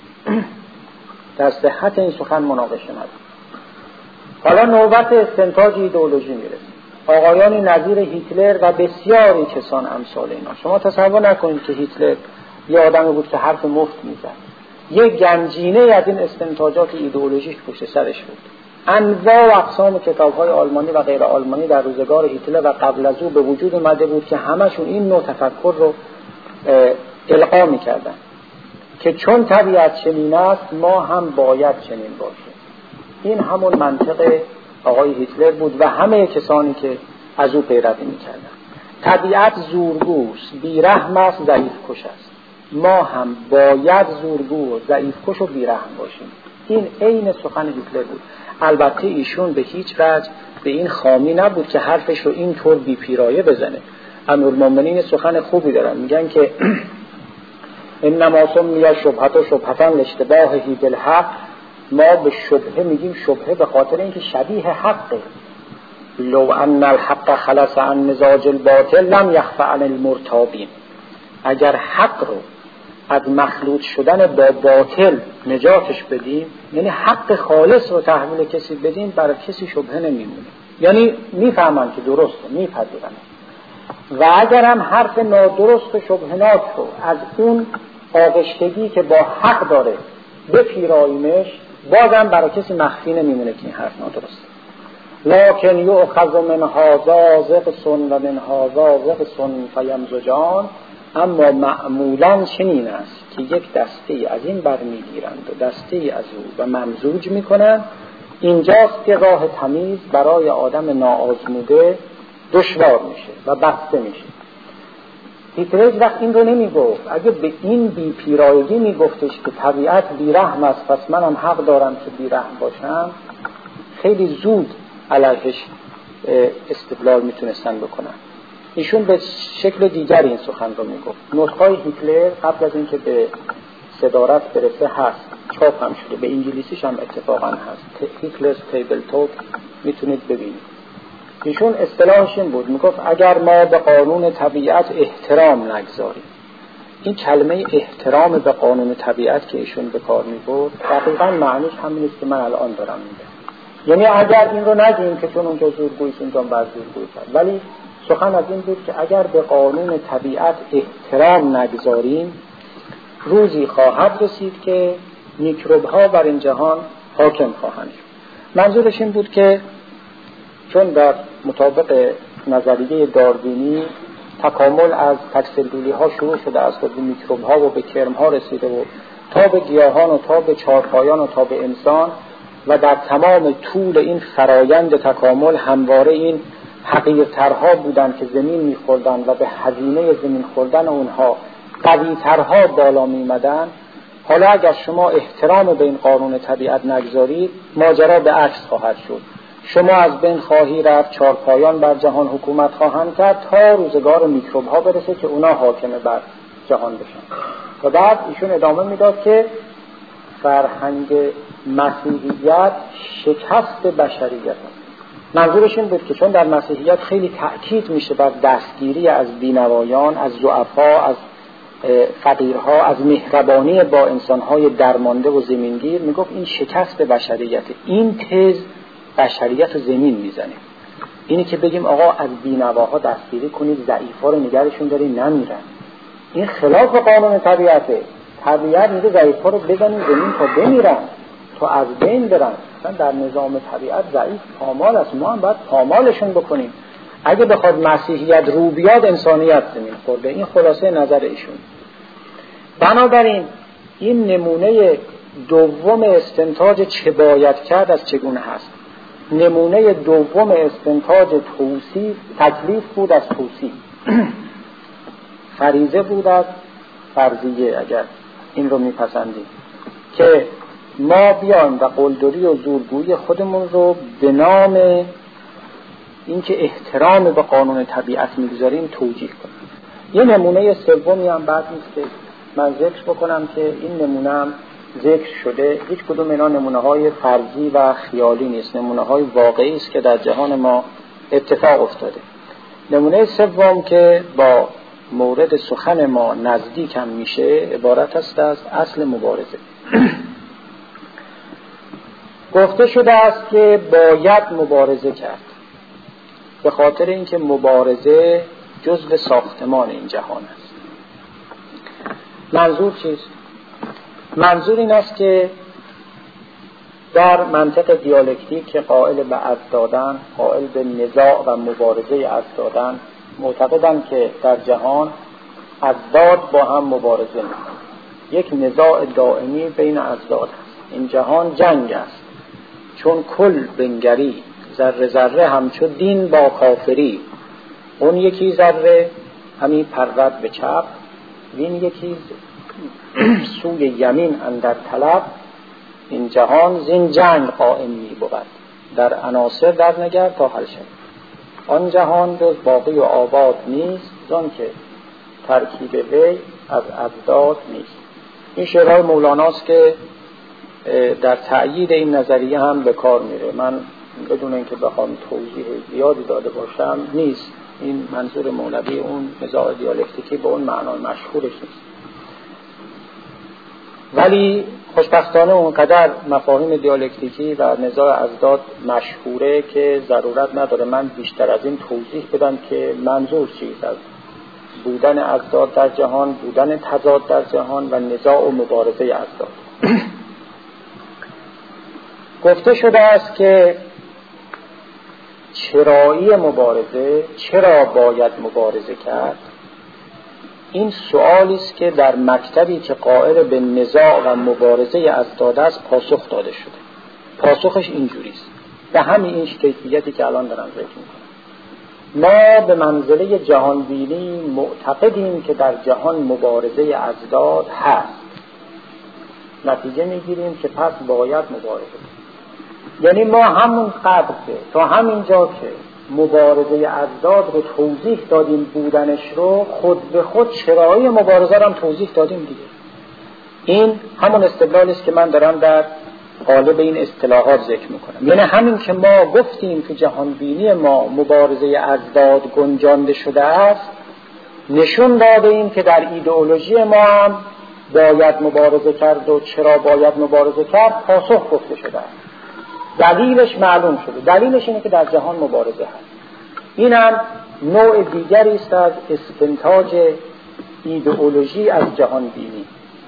در صحت این سخن مناقشه نداریم. حالا نوبت استنتاج ایدئولوژی میرسه. آقایانی نظیر هیتلر و بسیاری کسان امثال اینا. شما تصور نکنید که هیتلر یه آدمی بود که حرف مفت میزد. یه گنجینه از این استنتاجات ایدئولوژیک پشت سرش بود. انواع و اقسام کتاب‌های آلمانی و غیر آلمانی در روزگار هیتلر و قبل از او به وجود اومده بود که همشون این نوع تفکر رو القا می‌کردن که چون طبیعت چنین است ما هم باید چنین باشیم. این همون منطق آقای هیتلر بود و همه کسانی که از او پیروی می‌کردند. طبیعت زورگوست، بیرحم است، ضعیف کش است. ما هم باید زورگو و ضعیف کش و بیرحم باشیم. این عین سخن هیتلر بود. البته ایشون به هیچ وجه به این خامی نبود که حرفش رو اینطور بی پیرایه بزنه. امیرالمومنین سخن خوبی دارن، میگن که انما سمی شبهت و شبهتن لاشتباهه بالحق. ما به شبهه میگیم شبهه به خاطر اینکه شبیه حقه. لو ان الحق خلص عن مزاج الباطل لم يخفى عن المرتابین. اگر حق رو از مخلوط شدن با باطل نجاتش بدیم، یعنی حق خالص رو تحویل کسی بدیم، برای کسی شبهه نمیمونه. یعنی میفهمن که درسته، میپذیرن. و اگر هم حرف نادرست و شبهناک رو از اون آغشتگی که با حق داره بپیراییمش، بازم برای کسی مخفی نمیمونه که این حرف نادرسته. لکن یؤخذ من هذا زقص و من هذا زقص فیمزجان. اما معمولاً چنین است که یک دسته از این برمیگیرند و دسته از او و ممزوج میکنند. اینجاست که راه تمیز برای آدم ناآزموده دشوار میشه و بسته میشه. هیتلر وقت این رو نمیگفت. اگه به این بی پیرایگی میگفتش که طبیعت بیرحم است پس منم حق دارم که بیرحم باشم، خیلی زود علیهش استدلال میتونستن بکنن. ایشون به شکل دیگر این سخن رو میگفت. نسخه‌های هیتلر قبل از اینکه به صدارت برسه هست، چاپ هم شده، به انگلیسیش هم اتفاقا هست. هیتلرز تیبل توک میتونید ببینید. ایشون اصطلاحش این بود، میگفت اگر ما به قانون طبیعت احترام نگذاریم. این کلمه احترام به قانون طبیعت که ایشون به کار میبرد دقیقاً معنیش همین است که من الان دارم میگم. یعنی اگر این رو نگیم که چون اونجا زورگویی است اونجا بر زورگویی است، ولی سخن از این بود که اگر به قانون طبیعت احترام نگذاریم، روزی خواهد رسید که میکروب ها بر این جهان حاکم خواهند شد. منظورش این بود که چون در مطابق نظریه داروینی تکامل از تکسلدولی ها شروع شده، از خود میکروب ها و به کرم ها رسیده و تا به گیاهان و تا به چارپایان و تا به انسان، و در تمام طول این فرایند تکامل همواره این حقیرترها بودن که زمین میخوردن و به هزینه زمین خوردن اونها قویترها بالا میمدن. حالا اگر شما احترام به این قانون طبیعت نگذارید، ماجرا به عکس خواهد شد. شما از بین خواهی رفت، چارپایان بر جهان حکومت خواهند کرد تا روزگار میکروب ها برسه که اونا حاکم بر جهان بشن. و بعد ایشون ادامه میداد که فرهنگ مسیحیت شکست بشریت است. منظورش این بود که چون در مسیحیت خیلی تأکید میشه بر دستگیری از بینوایان، از ضعفا، از فقیرها، از مهربانی با انسانهای درمانده و زمینگیر، میگفت این شکست بشریت. این تز بشریت رو زمین میزنه. اینی که بگیم آقا از بینواها دستگیری کنید، ضعیفا رو نگرشون دارین نمیرن. این خلاف قانون طبیعته. طبیعت میگه ضعیف‌ها رو بزنید زمین تا بمیرن، تا از بین برن. مثلا در نظام طبیعت ضعیف پامال است، ما هم باید پامالشون بکنیم. اگه بخواد مسیحیت رو بیاد انسانیت زمین خورده. این خلاصه نظر ایشون. بنابراین این نمونه دوم استنتاج چه باید کرد از چگونه هست. نمونه دوم استنتاج توصیف تکلیف بود از توصیف، فریضه بود از فرضیه. اگر این رو میپسندیم که ما بیایم و قلدری و زورگویی خودمون رو به نام اینکه احترام به قانون طبیعت میگذاریم توجیه کنیم. یه نمونه سومی هم بعد نیست که من ذکر بکنم که این نمونه هم ذکر شده. هیچ کدوم اینا نمونه های فرضی و خیالی نیست، نمونه های واقعی است که در جهان ما اتفاق افتاده. نمونه سوم که با مورد سخن ما نزدیک هم میشه عبارت است از اصل مبارزه. گفته شده است که باید مبارزه کرد به خاطر اینکه مبارزه جزء ساختمان این جهان است. منظور چیست؟ منظور این است که در منطق دیالکتیک که قائل به عدل دادن، قائل به نزاع و مبارزه عدل دادن، معتقدند که در جهان اضداد با هم مبارزه می‌کنند. یک نزاع دائمی بین اضداد است. این جهان جنگ است. چون کل بنگری ذره ذره همچو دین با کافری، اون یکی ذره همین پرد به چپ، این یکی سوی یمین اندر طلب. این جهان زین جنگ قائم می بود. در عناصر در نگر تا حل شد. آن جهان جز باقی و آباد نیست، زان که ترکیب وی از اضداد نیست. این شعرهای مولاناست که در تأیید این نظریه هم به کار میره. من بدون اینکه بخوام توضیح زیادی داده باشم نیست. این منظور مولوی اون نزاع دیالکتیکی به اون معنای مشهورش نیست. ولی خوشبختانه اونقدر مفاهیم دیالکتیکی و نزاع اضداد مشهوره که ضرورت نداره من بیشتر از این توضیح بدم که منظور چیست از بودن اضداد در جهان، بودن تضاد در جهان و نزاع و مبارزه اضداد. گفته شده است که چرایی مبارزه، چرا باید مبارزه کرد؟ این سوالی است که در مکتبی که قائل به نزاع و مبارزه اضداد است پاسخ داده شده. پاسخش اینجوری است، به همین این کیفیتی که الان دارم ذکر می‌کنم. ما به منزله جهانبینی معتقدیم که در جهان مبارزه اضداد هست. نتیجه میگیریم که پس باید مبارزه کنیم. یعنی ما همون قدر که تا همین جا که مبارزه اضداد رو توضیح دادیم بودنش رو، خود به خود چرایی مبارزه رو هم توضیح دادیم دیگه. این همون استدلالی است که من دارم در قالب این اصطلاحات ذکر میکنم. یعنی همین که ما گفتیم که جهانبینی ما مبارزه اضداد گنجانده شده است، نشون داده ایم که در ایدئولوژی ما هم باید مبارزه کرد و چرا باید مبارزه کرد پاسخ گفته شده است. دلیلش معلوم شده. دلیلش اینه که در جهان مبارزه هست. این هم نوع دیگری است از استنتاج ایدئولوژی از جهان بینی.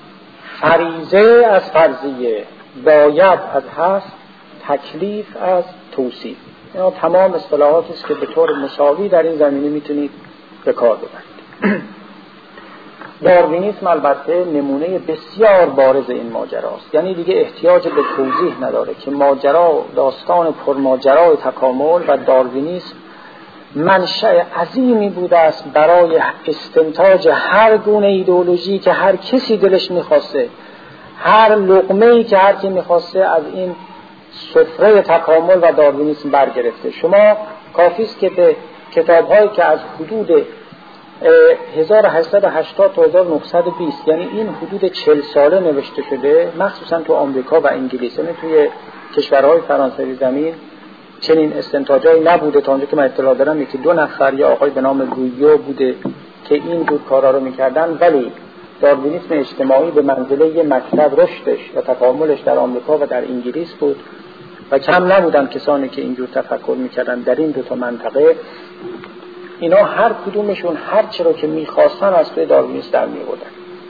فریضه از فرضیه، باید از هست، تکلیف از توصیف. اینا تمام اصطلاحاتی است که به طور مساوی در این زمینه میتونید به کار ببرید. داروینیسم البته نمونه بسیار بارز این ماجراست. یعنی دیگه احتیاج به توضیح نداره که ماجرا داستان پرماجرای تکامل و داروینیسم منشأ عظیمی بوده است برای استنتاج هر گونه ایدئولوژی که هر کسی دلش میخواسته، هر لقمه‌ای که هر کی میخواسته از این سفره تکامل و داروینیسم برگرفته. شما کافی است که به کتاب‌هایی که از حدود هزار و هشتصد و هشتاد تا هزار و نهصد و بیست، یعنی این حدود چهل ساله نوشته شده، مخصوصا تو آمریکا و انگلیس، یعنی توی کشورهای فرانسوی زمین چنین استنتاجایی نبوده. تا اونجا که من اطلاع دارم یکی دو نفر یا آقای به نام گویو بوده که این جور کارا رو میکردن. ولی داروینیسم اجتماعی به منزله یه مکتب رشدش و تکاملش در آمریکا و در انگلیس بود و کم نبودن کسانی که اینجور تفکر میکردن در این دو تا منطقه. اینا هر کدومشون هر چی رو که میخواستن از توی داروینیسم در می‌آوردن.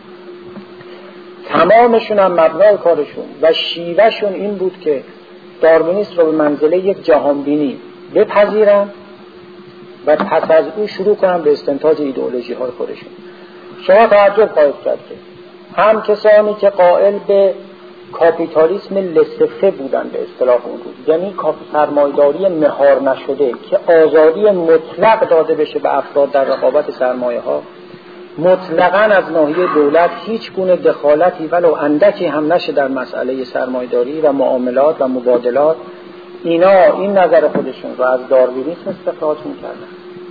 تمامشون هم مبنای کارشون و شیوهشون این بود که داروینیسم رو به منزله یک جهانبینی بپذیرن و پس از او شروع کنن به استنتاج ایدئولوژی های خودشون. شما تعجب خواهید کرد که هم کسانی که قائل به کاپیتالیسم لسفه بودن به اصطلاح اون روز، یعنی سرمایه‌داری مهار نشده که آزادی مطلق داده بشه به افراد در رقابت سرمایه ها، مطلقاً از ناحیه دولت هیچ گونه دخالتی ولو اندکی هم نشه در مسئله سرمایه‌داری و معاملات و مبادلات، اینا این نظر خودشون رو از داروینیسم استخراج می‌کردن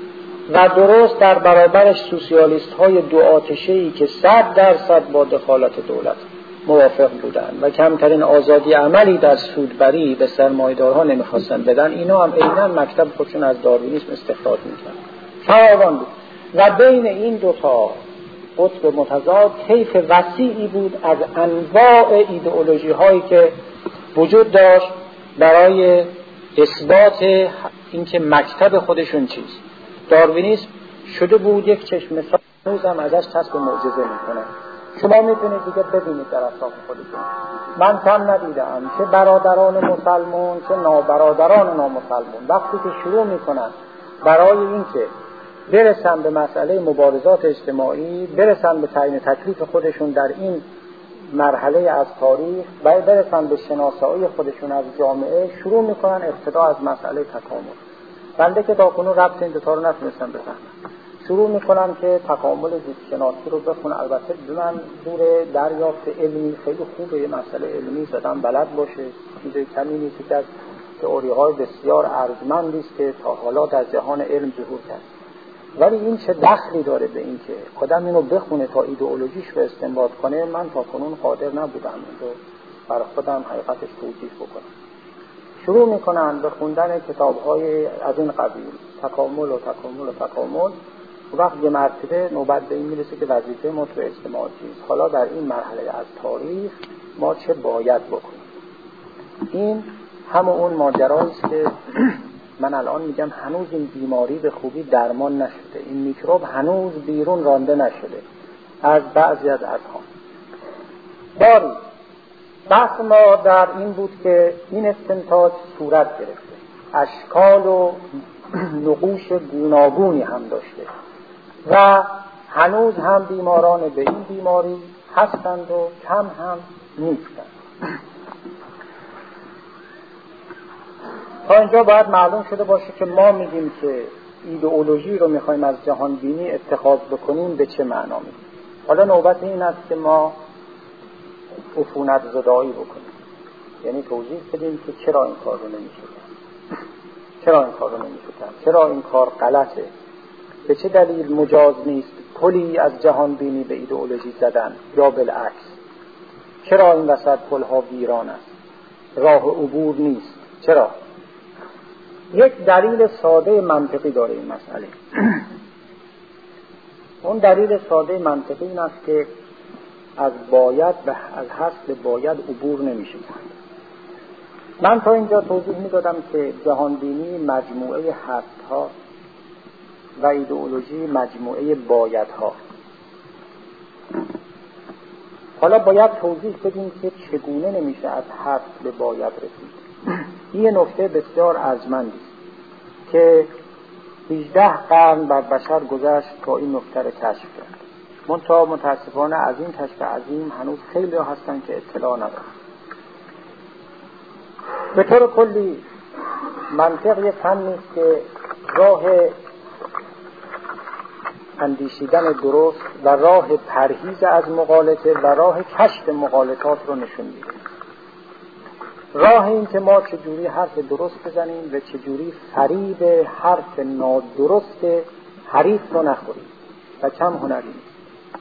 و درست در برابرش سوسیالیست های دو آتشه‌ای که صد درصد با دخالت دولت موافق بودن و کمترین آزادی عملی در سودبری به سرمایه‌دارها نمیخواستن بدن، اینا هم عیناً مکتب خودشون از داروینیسم استخراج می‌کردن. فراوان بود و بین این دوتا قطب متضاد طیف وسیعی بود از انواع ایدئولوژی هایی که وجود داشت برای اثبات اینکه مکتب خودشون چیست. داروینیسم شده بود یک چشم ساز، هنوز هم ازش کسب معجزه میکنه. شما میتونید دیگه ببینید در اطراف خودتون، من کم ندیدم چه برادران مسلمون چه نابرادران نامسلمون وقتی که شروع میکنن برای اینکه برسن به مسئله مبارزات اجتماعی، برسن به تعیین تکلیف خودشون در این مرحله از تاریخ و برسن به شناسایی خودشون از جامعه، شروع میکنن ابتدا از مسئله تکامل. بنده که تاکنون ربط این دوتا رو نتونستم بفهمم، شروع میکنن که تکامل زیست شناسی رو بخونن. البته من دور دریافت علمی خیلی خوبه، یه مسئله علمی زدن بلد باشه، چیز کمی نیست که از تئوری‌های بسیار ارجمندی است که تا حالا در جهان علم ظهور کرد، ولی این چه دخلی داره به این که آدم اینو بخونه تا ایدئولوژیش رو استنباط کنه، من تا کنون قادر نبودم این رو برای خودم حقیقتش توجیه بکنم. شروع میکنن به خوندن کتاب‌های از این قبیل، تکامل و تکامل و تکامل. وقت یه مرتبه نوبت به این میرسه که وظیفه ما تو اجتماع چیست، حالا در این مرحله از تاریخ ما چه باید بکنیم. این همون اون ماجرایی است که من الان میگم هنوز این بیماری به خوبی درمان نشده، این میکروب هنوز بیرون رانده نشده از بعضی از اذهان. باری بحث ما در این بود که این استنتاج صورت گرفته، اشکال و نقوش گوناگونی هم داشته و هنوز هم بیماران به این بیماری هستند و کم هم نیستند. تا اینجا باید معلوم شده باشه که ما میگیم که ایدئولوژی رو میخوایم از جهان بینی اتخاذ بکنیم به چه معنا میگیم. حالا نوبت این است که ما عفونت زدایی بکنیم، یعنی توضیح بدیم که چرا این کار رو نمیشه کرد، چرا این کار رو نمیشه کرد، چرا این کار غلطه، به چه دلیل مجاز نیست پلی از جهان بینی به ایدئولوژی زدن یا بالعکس، چرا این وسط پلها ویران است، راه عبور نیست، چرا؟ یک دلیل ساده منطقی داره این مسئله. اون دلیل ساده منطقی این است که از باید و از حصل باید عبور نمیشه کرد. من تا اینجا توضیح میدادم که جهانبینی مجموعه حصل‌ها و ایدئولوژی مجموعه بایدها. حالا باید توضیح بدیم که چگونه نمیشه از حصل به باید رسید. این نکته بسیار ارجمندی است که هجده قرن بر بشر گذشت تا این نکته را کشف کرد. منتها متاسفانه از این کشف عظیم هنوز خیلی ها هستن که اطلاع ندارن. به طور کلی منطق یک فنی است که راه اندیشیدن درست و راه پرهیز از مغالطه و راه کشف مغالطات رو نشون میده. راه این که ما چجوری حرف درست بزنیم و چجوری فریب حرف نادرست حریف رو نخوریم و کم هنری نیست.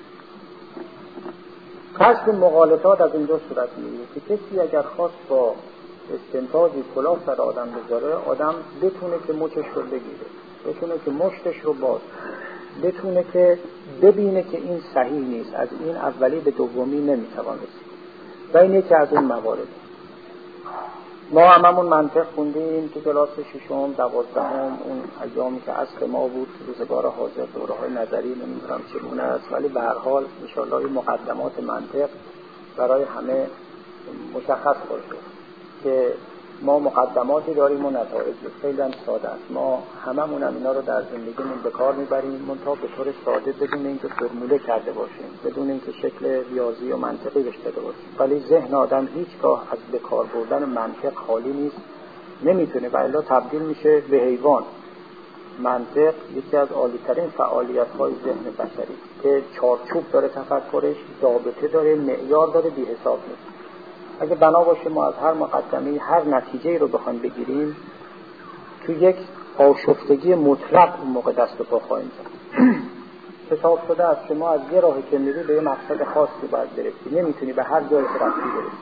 کشف مغالطات از اینجا صورت میگیره که کسی اگر خواست با استنتاجی کلاه سر آدم بذاره، آدم بتونه که مچش رو بگیره، بتونه که مشتش رو باز، بتونه که ببینه که این صحیح نیست، از این اولی به دومی نمیتوان رسید و این یکی از اون موارد. ما هممون منطق خوندیم تو کلاس ششم دوازدهم، اون ایامی که اصل ما بود روزگار حاضر دوره‌های نظری نمیدونم چگونه است، ولی به هر حال ان شاءالله مقدمات منطق برای همه مشخص باشه که ما مقدماتی داریم و نتایج خیلی هم ساده است. ما هممون هم اینا رو در زندگیمون به کار میبریم، منتها به طور ساده بدون اینکه فرموله کرده باشیم، بدون اینکه شکل ریاضی و منطقی بهش داده باشیم. ولی ذهن آدم هیچگاه از به کار بردن منطق خالی نیست، نمیتونه، و الا تبدیل میشه به حیوان. منطق یکی از عالی‌ترین فعالیت‌های ذهن بشری که چارچوب داره، تفکرش ضابطه داره، معیار داره، بی حساب نیست. اگه بنا باشه ما از هر مقدمه هر نتیجه‌ای رو بخوایم بگیریم، تو یک آشفتگی مطلق اون موقع دست و پا خواهیم زد. حساب شده است شما از یه راهی که میری به یه مقصد خاصی باید برسی، نمیتونی به هر جای رفتی برسی.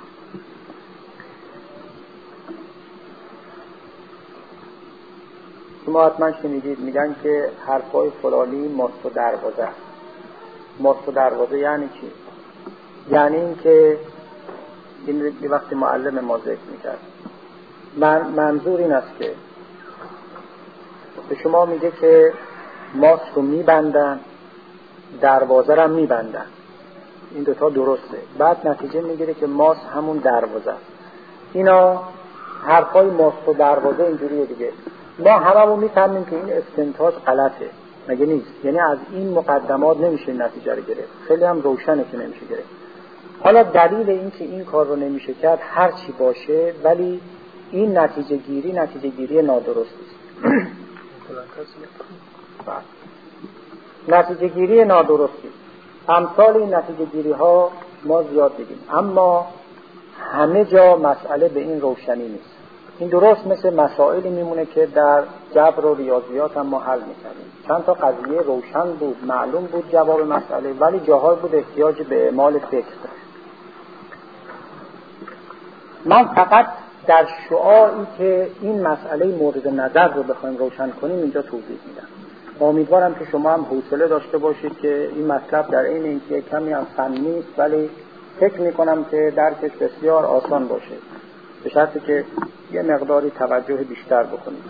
شما حتما شنیدید میگن که حرفای فلانی ماست و دروازه است. ماست و دروازه یعنی چی؟ یعنی این که این وقتی معلم ما ذکر میکرد، من منظور این است که به شما میگه که ماست رو میبندن، دروازه رو میبندن، این دوتا درسته، بعد نتیجه میگیره که ماست همون دروازه است. اینا حرفای ماست و دروازه اینجوریه دیگه. ما هممون میفهمیم که این استنتاج غلطه، مگه نیست؟ یعنی از این مقدمات نمیشه نتیجه رو گرفت. خیلی هم روشنه که نمیشه گرفت. حالا دلیل این که این کار رو نمیشه کرد هر چی باشه، ولی این نتیجه گیری نتیجه گیری نادرستی است. نتیجه گیری نادرستی. امثال این نتیجه گیری ها ما زیاد دیدیم، اما همه جا مسئله به این روشنی نیست. این درست مثل مسائلی میمونه که در جبر و ریاضیات هم ما حل میکنیم. چند تا قضیه روشن بود، معلوم بود جواب مسئله، ولی جاهای بود احتیاج به اعمال فکر داشت. من فقط در شعاعی که این مسئله مورد نظر رو بخوایم روشن کنیم اینجا توضیح میدم. امیدوارم که شما هم حوصله داشته باشید که این مطلب در عین اینکه کمی هم فنی است، ولی فکر میکنم که درکش بسیار آسان باشه، به شرطی که یه مقداری توجه بیشتر بکنید.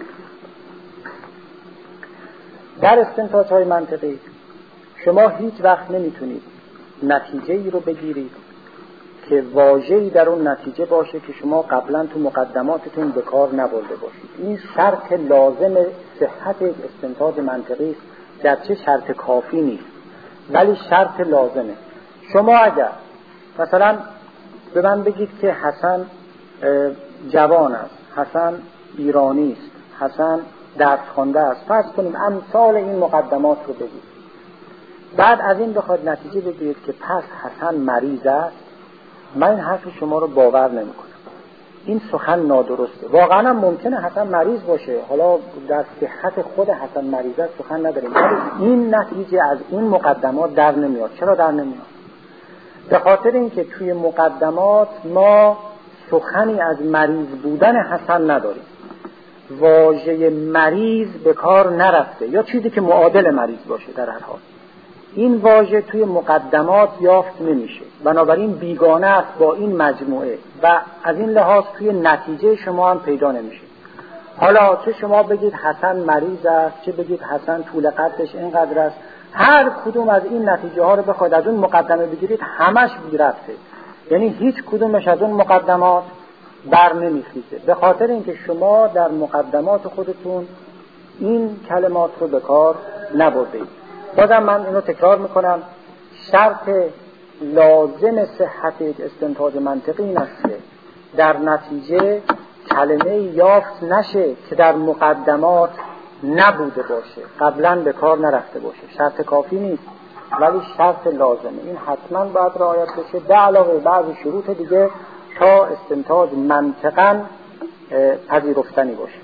در استنتاج‌های منطقی شما هیچ وقت نمیتونید نتیجه‌ای رو بگیرید که واژه‌ای در اون نتیجه باشه که شما قبلا تو مقدماتتون به کار نبرده باشید. این شرط لازم صحت استنتاج منطقی است، گرچه شرط کافی نیست، ولی شرط لازمه. شما اگر مثلا به من بگید که حسن جوان است، حسن ایرانی است، حسن درس خوانده است، فرض کنیم امثال این مقدمات رو بگید، بعد از این بخواد نتیجه بگیرید که پس حسن مریض است، من این حرف شما رو باور نمی کنم. این سخن نادرسته. واقعا هم ممکنه حسن مریض باشه، حالا در صحت خود حسن مریض است سخن نداریم، ولی این نتیجه از این مقدمات در نمیاد. چرا در نمیاد؟ به خاطر اینکه توی مقدمات ما سخنی از مریض بودن حسن نداریم. واژه مریض به کار نرفته، یا چیزی که معادل مریض باشه. در هر حال این واژه توی مقدمات یافت نمیشه، بنابراین بیگانه است با این مجموعه و از این لحاظ توی نتیجه شما هم پیدا نمیشه. حالا چه شما بگید حسن مریض است، چه بگید حسن طول قدش اینقدر است، هر کدوم از این نتیجه ها رو بخواید از اون مقدمه بگیرید همش بی ربطه، یعنی هیچ کدومش از اون مقدمات بر نمیخیزه، به خاطر اینکه شما در مقدمات خودتون این کلمات رو به کار نبردید. بازم من اینو تکرار میکنم، شرط لازم صحت یک استنتاج منطقی این است که در نتیجه کلمه یافت نشه که در مقدمات نبوده باشه، قبلا به کار نرفته باشه. شرط کافی نیست ولی شرط لازمه، این حتما باید رعایت بشه، به علاوه بعضی شروط دیگه تا استنتاج منطقاً پذیرفتنی باشه.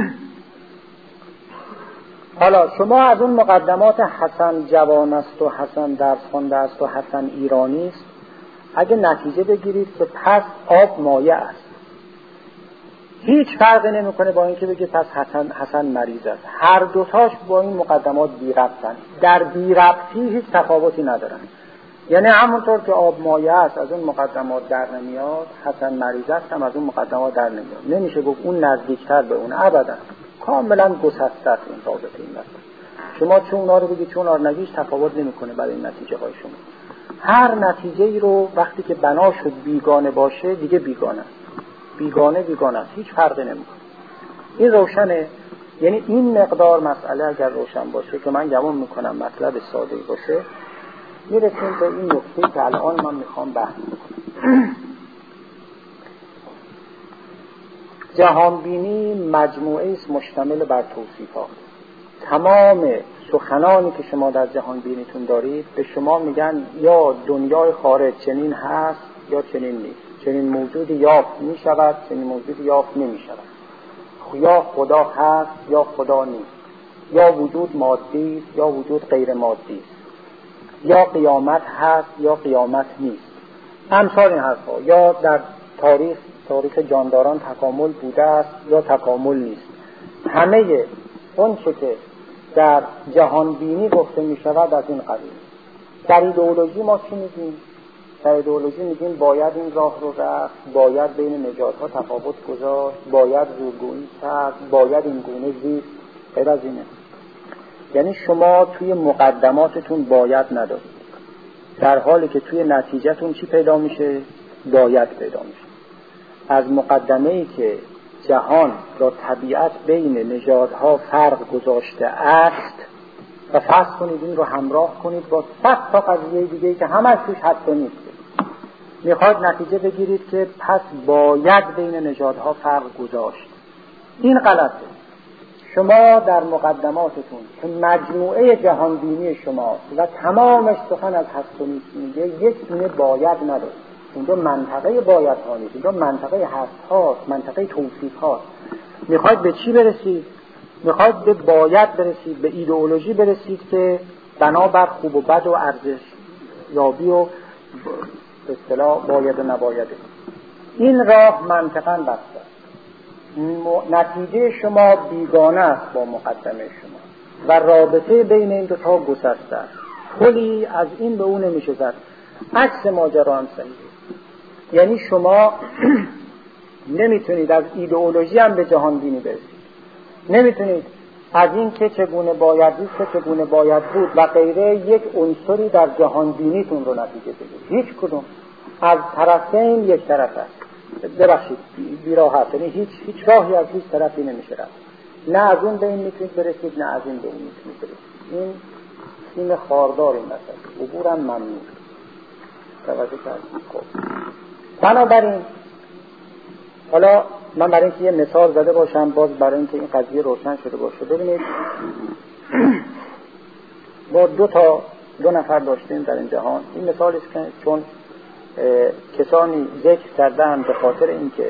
حالا شما از اون مقدمات حسن جوان است و حسن درس خوانده است و حسن ایرانی است اگه نتیجه بگیرید که پس آب مایع است، هیچ فرقی نمیکنه با اینکه بگید پس حسن حسن مریض است. هر دوتاش با این مقدمات بی ربطن، در بی ربطی هیچ تفاوتی ندارن. یعنی همونطور که آب مایه است از اون مقدمات در نمیاد، حسن مریض است هم از اون مقدمات در نمیاد. نمیشه گفت اون نزدیکتر به اون، ابدا، کاملا گسسته است این رابطه. این مثلا شما چون اونا رو بگید چون اونا رو نگیش تفاوت نمیکنه برای این نتیجه های شما. هر نتیجه ای رو وقتی که بنا شد بیگانه باشه دیگه بیگانه است، بیگانه بیگانه است، هیچ فرقی نمیکنه. این روشنه. یعنی این مقدار مسئله اگر روشن باشه که من گمان میکنم مطلب ساده‌ای باشه، میرسیم به این نکته که الان من میخوام بحث بکنم. جهانبینی مجموعه است مشتمل بر توصیفات. تمام سخنانی که شما در جهانبینیتون دارید به شما میگن یا دنیای خارج چنین هست یا چنین نیست، چنین موجودی یافت میشود، چنین موجودی یافت نمیشود، یا خدا هست یا خدا نیست، یا وجود مادی است یا وجود غیر مادی است، یا قیامت هست یا قیامت نیست، امثال این حرفا. یا در تاریخ تاریخ جانداران تکامل بوده است یا تکامل نیست. همه اون چه که در جهان بینی گفته می شود از این قبیل. در ایدئولوژی ما چی میگیم؟ در ایدئولوژی میگیم باید این راه رو رفت، باید بین نژادها تفاوت گذاشت، باید زورگویی کرد، باید این گونه زیست. غیر از اینه. یعنی شما توی مقدماتتون باید ندارید، در حالی که توی نتیجهتون چی پیدا میشه؟ باید پیدا میشه. از مقدمه‌ای که جهان یا طبیعت بین نژادها فرق گذاشته است و فرض کنید این رو همراه کنید با صد تا قضیه دیگه‌ای که همش توش هست و نیست، میخواد نتیجه بگیرید که پس باید بین نژادها فرق گذاشت. این غلطه. شما در مقدماتتون که مجموعه جهانبینی شما و تمامش سخن از هست و نیست میگه، یک دونه باید نداره. اونجا منطقه باید ها نیست، اونجا منطقه هست هاست، منطقه توصیف هاست. میخواید به چی برسید؟ میخواید به باید برسید، به ایدئولوژی برسید که بنابر خوب و بد و ارزش یابی و به اصطلاح باید و نبایده. این راه منطقاً بسته. نتیجه شما بیگانه است با مقدمه شما و رابطه بین این دو تا گسسته است. پلی از این به اون نمیشه زد. عکس ماجرا هم صحیحه. یعنی شما نمیتونید از ایدئولوژی هم به جهان بینی برسید، نمیتونید از این که چگونه باید بود که چگونه باید بود و غیره یک عنصری در جهان بینیتون رو نتیجه بگیرید. هیچ کدوم از طرفین یک طرف است. ببخشید بیراه هست، یعنی هیچ هیچ راهی از هیچ طرفی نمیشه رفت. نه از اون به این میتونید برسید نه از این به اون میتونید برسید. این سیم خاردار این مسئله عبورم ممنون. توجه کردید؟ خب بنابراین حالا من برای اینکه یه مثال زده باشم، باز برای اینکه این قضیه روشن شده باشه، ببینید با دو تا دو نفر داشتیم در این جهان. این مثال است که چون کسانی ذکر کردن به خاطر اینکه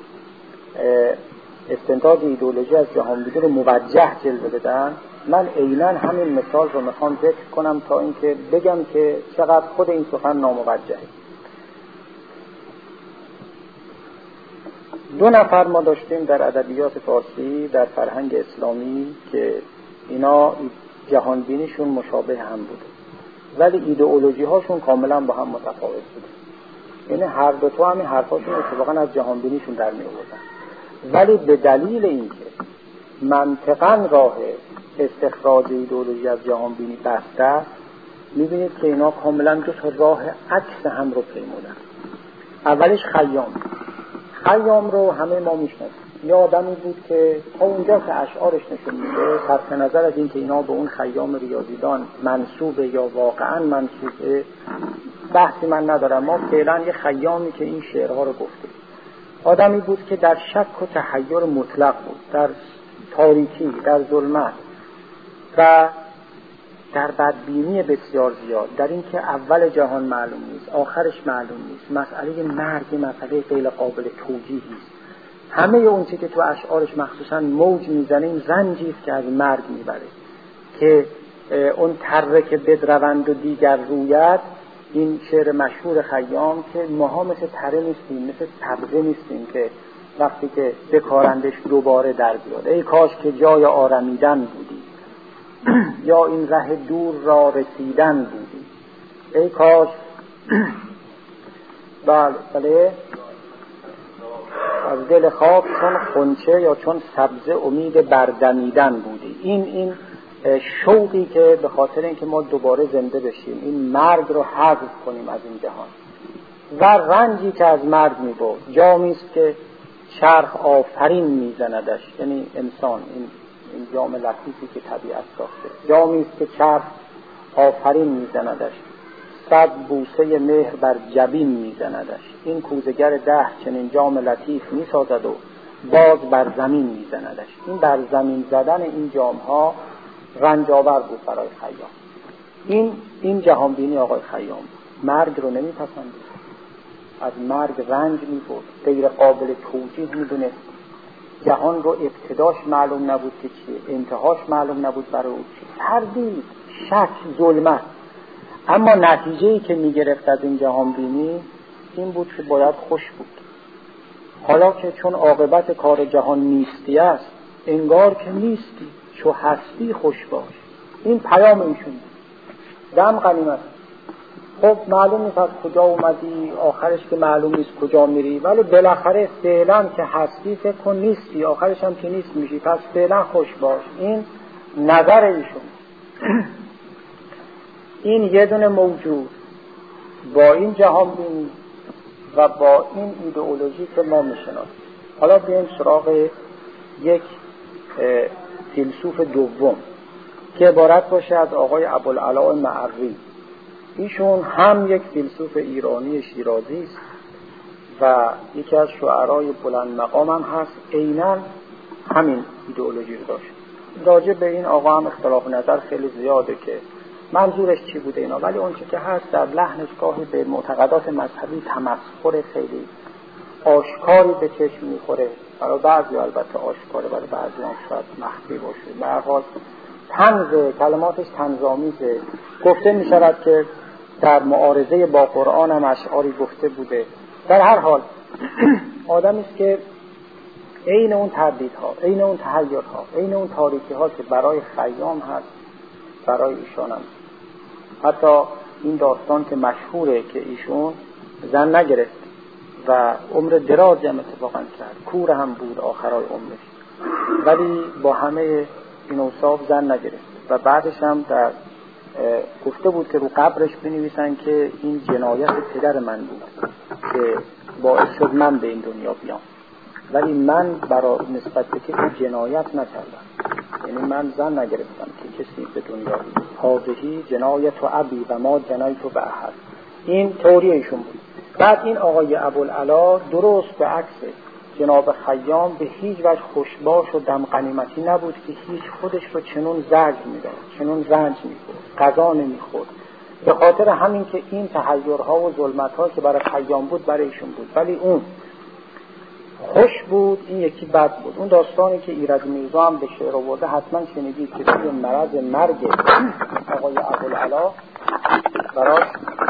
استنتاج ایدئولوژی از جهانبینی رو موجه جلوه بدن، من عیناً همین مثال رو میخوام ذکر کنم تا اینکه بگم که چقدر خود این سخن ناموجهه. دو نفر ما داشتیم در ادبیات فارسی در فرهنگ اسلامی که اینا جهانبینیشون مشابه هم بوده ولی ایدئولوژی هاشون کاملا با هم متفاوت بوده. یعنی هر دو تا همین حرفاشون اتفاقا از جهانبینیشون در می آوردن، ولی به دلیل اینکه منطقاً راه استخراج ایدئولوژی از جهانبینی بسته است، می‌بینید که اینا کاملا دو تا راه عکس هم رو پیمودن. اولش خیام. خیام رو همه ما میشناسیم. یه آدمی بود که تا اونجا که اشعارش نشون میده، صرف نظر از اینکه اینا به اون خیام ریاضیدان منسوبه یا واقعاً منسوبه بحثی من ندارم، ما فعلا یه خیامی که این شعرها رو گفته. آدمی بود که در شک و تحیر مطلق بود، در تاریکی، در ظلمت و در بدبینی بسیار زیاد، در این که اول جهان معلوم نیست، آخرش معلوم نیست، مسئله مرگ مسئله غیر قابل توجیهی است. همه اون چیزی که تو اشعارش مخصوصا موج میزنه این زنجی است که از مرگ میبره، که اون تره که بدروند و دیگر رویت، این شعر مشهور خیام که ماها مثل تره نیستیم، مثل سبزه نیستیم که وقتی که بکارندش دوباره در بیاد. ای کاش که جای آرمیدن بودی یا این ره دور را رسیدن بودی. ای کاش بله بله از دل خاک چون خنچه یا چون سبزه امید بردمیدن بودی. این این شوقی که به خاطر اینکه ما دوباره زنده بشیم، این مرگ رو حذف کنیم از این جهان و رنجی که از مرگ میبرد. جامی است که چرخ آفرین میزندش، یعنی انسان، این این جام لطیفی که طبیعت ساخته، جامی است که چرخ آفرین میزندش، صد بوسه مهر بر جبین میزندش. این کوزگر دهر چنین جام لطیف میسازد و باز بر زمین میزندش. این بر زمین زدن این جام ها رنج آور بود برای خیام. این این جهان بینی آقای خیام مرگ رو نمیپسندید، از مرگ رنج میبرد، غیر قابل توجیه میدونه. جهان رو ابتداش معلوم نبود که چیه، انتهاش معلوم نبود برای او چیه، تردید، شک، ظلمت. اما نتیجه‌ای که میگرفت از این جهان بینی این بود که باید خوش بود. حالا که چون عاقبت کار جهان نیستی است، انگار که نیستی، چو هستی خوش باش. این پیام ایشون دم غنیمت. خب معلوم نیست از کجا اومدی، آخرش که معلوم نیست کجا میری، ولی بالاخره فعلا که هستی فکر کن نیستی، آخرش هم که نیست میشی، پس فعلا خوش باش. این نظر ایشون. این یه دونه موجود با این جهان بینی و با این ایدئولوژی که ما میشناسیم. حالا بیایم سراغ یک فیلسوف دوم که عبارت باشه از آقای ابوالعلاء معری. ایشون هم یک فیلسوف ایرانی شیرازی است و یکی از شاعرای بلند مقام هم هست، عیناً همین ایدئولوژی رو داشت. راجع به این آقا هم اختلاف نظر خیلی زیاده که منظورش چی بوده اینا، ولی اون چی که هست در لحنش گاهی به معتقدات مذهبی تمسخر خیلی آشکاری به چشم میخوره. برای بعضی البته آشکاره، برای بعضی هم شاید مخفی باشه. به هر حال طنز، کلماتش طنزآمیزه. گفته میشود که در معارضه با قرآن هم اشعاری گفته بوده. در هر حال آدمی است که عین اون تردیدها، عین اون تحیرها، عین اون تاریکی‌ها که برای خیام هست برای ایشان هم. حتی این داستان که مشهوره که ایشون زن نگرفت و عمر درازی هم اتفاقا کرد، کور هم بود آخرای عمرش، ولی با همه این اوصاف زن نگرفت و بعدش هم در گفته بود که رو قبرش بنویسن که این جنایت پدر من بود که باعث شد من به این دنیا بیام، ولی من برای نسبت به کسی جنایت نکردم، یعنی من زن نگرفتم که کسی به دنیا بیاد. حاضهی جنایت و ابی و ما جنایت و به احد. این تئوری ایشون بود. بعد این آقای ابوالعلا درست به عکس جناب خیام به هیچ وجه خوشباش و دم غنیمتی نبود که هیچ خودش رو چنون زرد میداد، چنون رنج میخورد، غذا نمیخورد، به خاطر همین که این تحیرها و ظلمتها که برای خیام بود برای ایشون بود. ولی اون خوش بود، این یکی بد بود. اون داستانی که ایرج میرزا هم به شعر آورده حتما شنیدید که توی مرض مرگ آقای ابوالعلا براش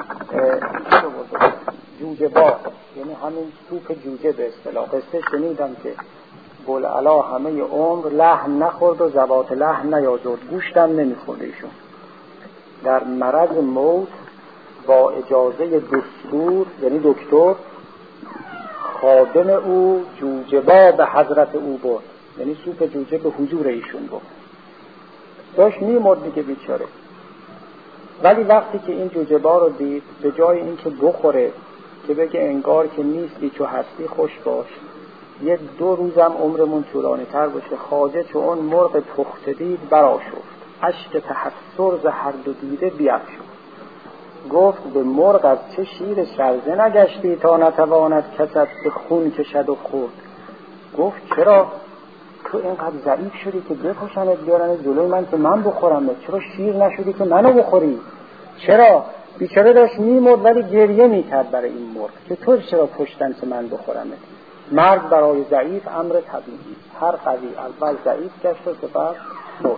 جوجه باغ، یعنی همین سوپ جوجه به اصطلاح. قصه شنیدم که ابوالعلا همه عمر لحم نخورد و زبات لحم نیازرد، گوشتم نمیخورد. ایشون در مرض موت با اجازه دستور، یعنی دکتر، خادم او جوجه با به حضرت او برد، یعنی سوپ جوجه به حضور ایشون برد. داشت میمرد دیگه بیچاره. ولی وقتی که این جوجه با رو دید، به جای اینکه بخوره که بگه انگار که نیستی چو هستی خوش باش، یه دو روزم عمرمون طولانی تر باشه، خواجه چون اون مرغ پخته دید برآشفت، اشک تحسر ز هر دو دیده بیفشفت. گفت به مرغ از چه شیر شرزه نگشتی تا نتواند کست به خون کشد و خورد. گفت چرا تو اینقدر ضعیف شدی که بکشنت بیارن جلوی من که من بخورم؟ چرا شیر نشدی که منو بخوری؟ چرا؟ بیچاره داشت میمرد ولی گریه میکرد برای این مرغ که تو چرا پشتن که من بخورمت؟ مرگ برای ضعیف امر طبیعی، هر قوی اول ضعیف گشت و سپس مرد.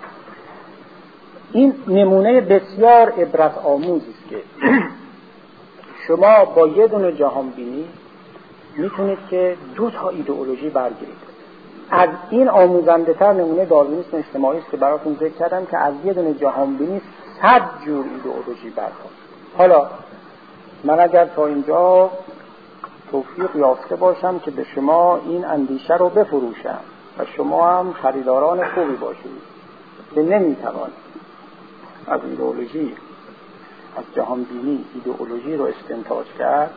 این نمونه بسیار عبرت آموزی است که شما با یه دونه جهان بینی میتونید که دو تا ایدئولوژی برگیرید. از این آموزنده تر نمونه داروینیسم اجتماعی است که براتون ذکر کردم که از یه دونه جهان بینی صد جور ایدئولوژی برخورد. حالا من اگر تا اینجا توفیق یافته باشم که به شما این اندیشه رو بفروشم و شما هم خریداران خوبی باشید که نمیتوان از ایدئولوژی، از جهان بینی ایدئولوژی رو استنتاج کرد،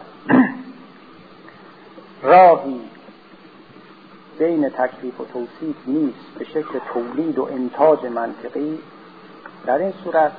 راهی بین تکلیف و توصیف نیست به شکل تولید و انتاج منطقی، در این صورت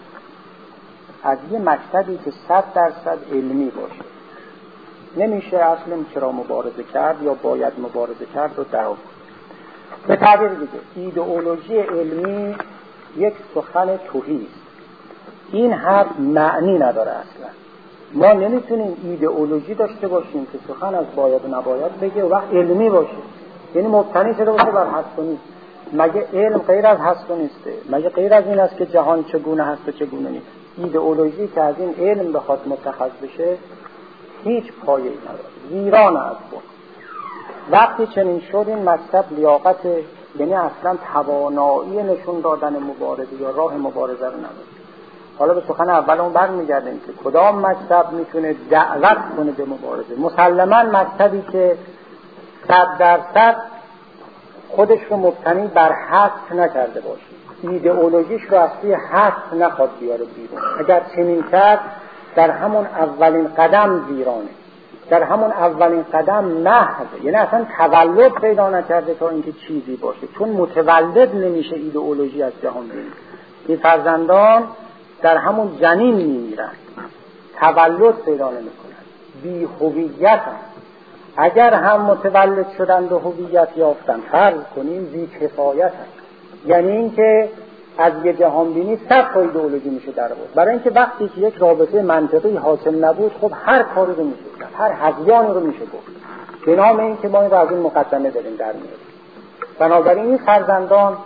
از یه مکتبی که صد درصد علمی باشه نمیشه اصلا چرا مبارزه کرد یا باید مبارزه کرد رو در آورد. به تعبیر دیگه ایدئولوژی علمی یک سخن تهی است. این حرف معنی نداره اصلا. ما نمیتونیم ایدئولوژی داشته باشیم که سخن از باید و نباید بگه و وقت علمی باشه، یعنی مبتنی شده باشه بر هست و نیست. مگه علم غیر از هست و نیسته؟ مگه غیر از این است که جهان چگونه هست و چگونه نیست؟ ایدئولوژی که از این علم بخواد متخذ بشه هیچ پایه‌ای نداره، ویران از خود. وقتی چنین شد این مکتب لیاقت، یعنی اصلا توانایی نشون دادن مبارزه یا راه مبارزه رو نداره. حالا به سخن اولمون برمیگردیم که کدام مکتب میتونه دعوت کنه به مبارزه. مسلماً مکتبی که صد درصد خودش رو مبتنی بر حق نکرده باشه، ایدئولوژیش رو از توی حق نخواد بیاره بیرون. اگر چنین کرد در همون اولین قدم ویرانه، در همون اولین قدم محض، یعنی اصلا تولد پیدا نکرده تا اینکه چیزی باشه، چون متولد نمیشه ایدئولوژی از جهان بینی. این فرزندان در همون جنین میمیرن، تولد پیدا نمیکنن، بی هویت هستند. اگر هم متولد شدند و هویت یافتن، فرض کنیم بی کفایت هست، یعنی اینکه از یه جهان بینی صد تا ایدئولوژی میشه در بود. برای اینکه وقتی که یک رابطه منطقی حاصل نبود، خب هر کاری رو میشه کرد، هر هذیانی رو میشه گفت، به نام این که ما این رو از این مقدمه داریم در میاریم. بنابراین این فرزندان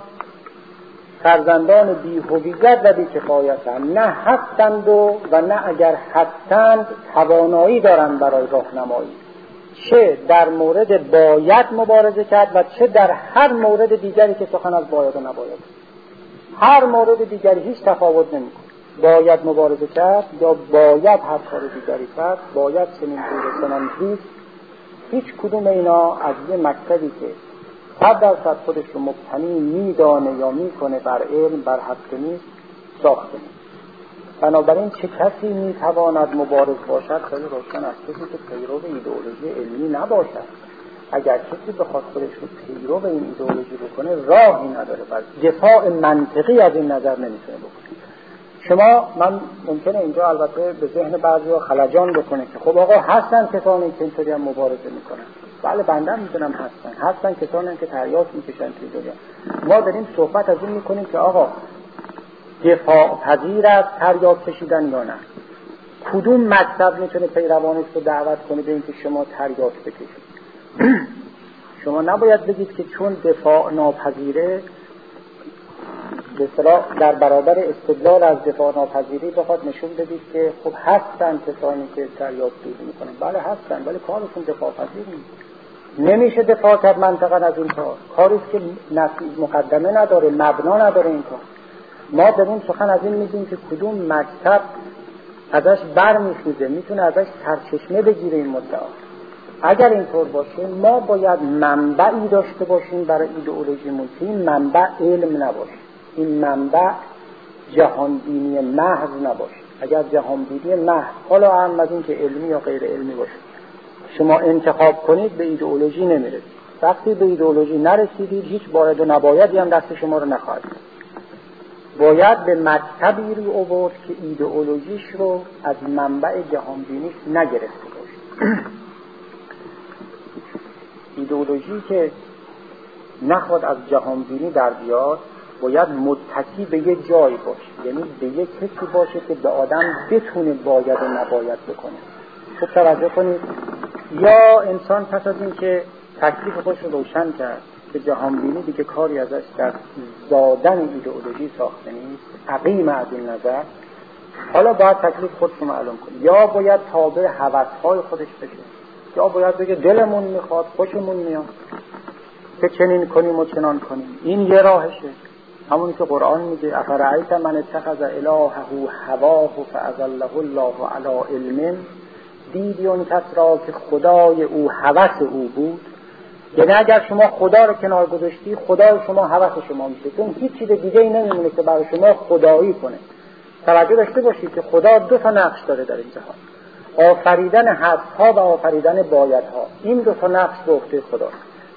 فرزندان بی هویت و بی کفایت هم، نه هستند و, و نه اگر هستند توانایی دارند برای راهنمایی، چه در مورد باید مبارزه کرد و چه در هر مورد دیگری که سخن از باید و نباید. هر مورد دیگری هیچ تفاوت نمی‌کنه. باید مبارزه کرد یا باید هر کار دیگری کرد، باید چنین جور چنان زیست. هیچ کدوم اینا از یه مکتبی که صد درصد خودش رو مبتنی میدانه یا میکنه بر علم، بر حق نیست، ساخته نیست. بنابراین چه کسی میتواند مبارز باشد؟ خیلی روشن است، کسی که پیرو ایدئولوژی علمی نباشد. اگر کسی بخواد خودش رو پیرو به این ایدئولوژی بکنه، راهی نداره، بس دفاع منطقی از این نظر نمیتونه بکنه. شما، من ممکنه اینجا البته به ذهن بعضی‌ها خلجان بکنه که خب آقا هستن کسانی که اینطوری هم مبارزه میکنن. بله بنده میدونم هستن هستن کسانی که تریاک میکشن توی دنیا. ما داریم صحبت از این میکنیم که آقا دفاع پذیر از تریاک کشیدن یا نه. کدوم مکتب میتونه پیروانش رو دعوت کنه به اینکه شما تریاک بکشید؟ شما نباید بگید که چون دفاع ناپذیره، به اصطلاح در برابر استدلال از دفاع ناپذیری بخواد نشون بدید که خب هستن کسانی که تریاک دود میکنن. بله هستن، ولی کارشون دفاع پذیر نیست. نمیشه دفاع کرد منطقا از این کار، کاریست که مقدمه نداره، مبنا نداره این کار. ما داریم سخن از این میگیم که کدوم مکتب ازش برمیخیزه، میتونه ازش سرچشمه بگیره این مدعا. اگر اینطور باشه ما باید منبعی داشته باشیم برای ایدئولوژیمون که این منبع علم نباشه، این منبع جهانبینی محض نباشه. اگر جهانبینی محض، حالا هم از این که علمی یا غیر علمی باشه، شما انتخاب کنید به ایدئولوژی نمیرسید. وقتی به ایدئولوژی نرسیدید هیچ باید و نبایدی هم دست شما رو نخواهد. باید به مکتبی رو آورد که ایدئولوژیش رو از منبع جهانبینیش نگرفته باشه. ایدئولوژی که نخواد از جهانبینی در بیاد باید متکی به یه جای باشه، یعنی به یه کسی باشه که به آدم بتونه باید و نباید بکنه. خب توجه کنید، یا انسان پس از این که تکلیف خودش رو روشن کرد که جهانبینی دیگه کاری ازش در زادن ایدئولوژی ساخته نیست، عقیم از این نظر، حالا باید تکلیف خودش رو معلوم کنه. یا باید تابع هوس‌های خودش بشه، یا باید بگه دلمون میخواد، خوشمون میاد که چنین کنیم و چنان کنیم. این یه راهشه. همونی که قرآن میگه افرأیت من اتخذ الهه هواه فاضله الله علی علم، دیدی اون کس را که خدای او هوس او بود. یعنی اگر شما خدا رو کنار گذاشتی، خدای شما هوس شما میشه، چون هیچ چیز دیگه ای نمیمونه که برای شما خدایی کنه. توجه داشته باشید که خدا دو تا نقش داره در این جهان، آفریدن هست‌ها و آفریدن بایدها. این دو تا نقش به عهده خداست.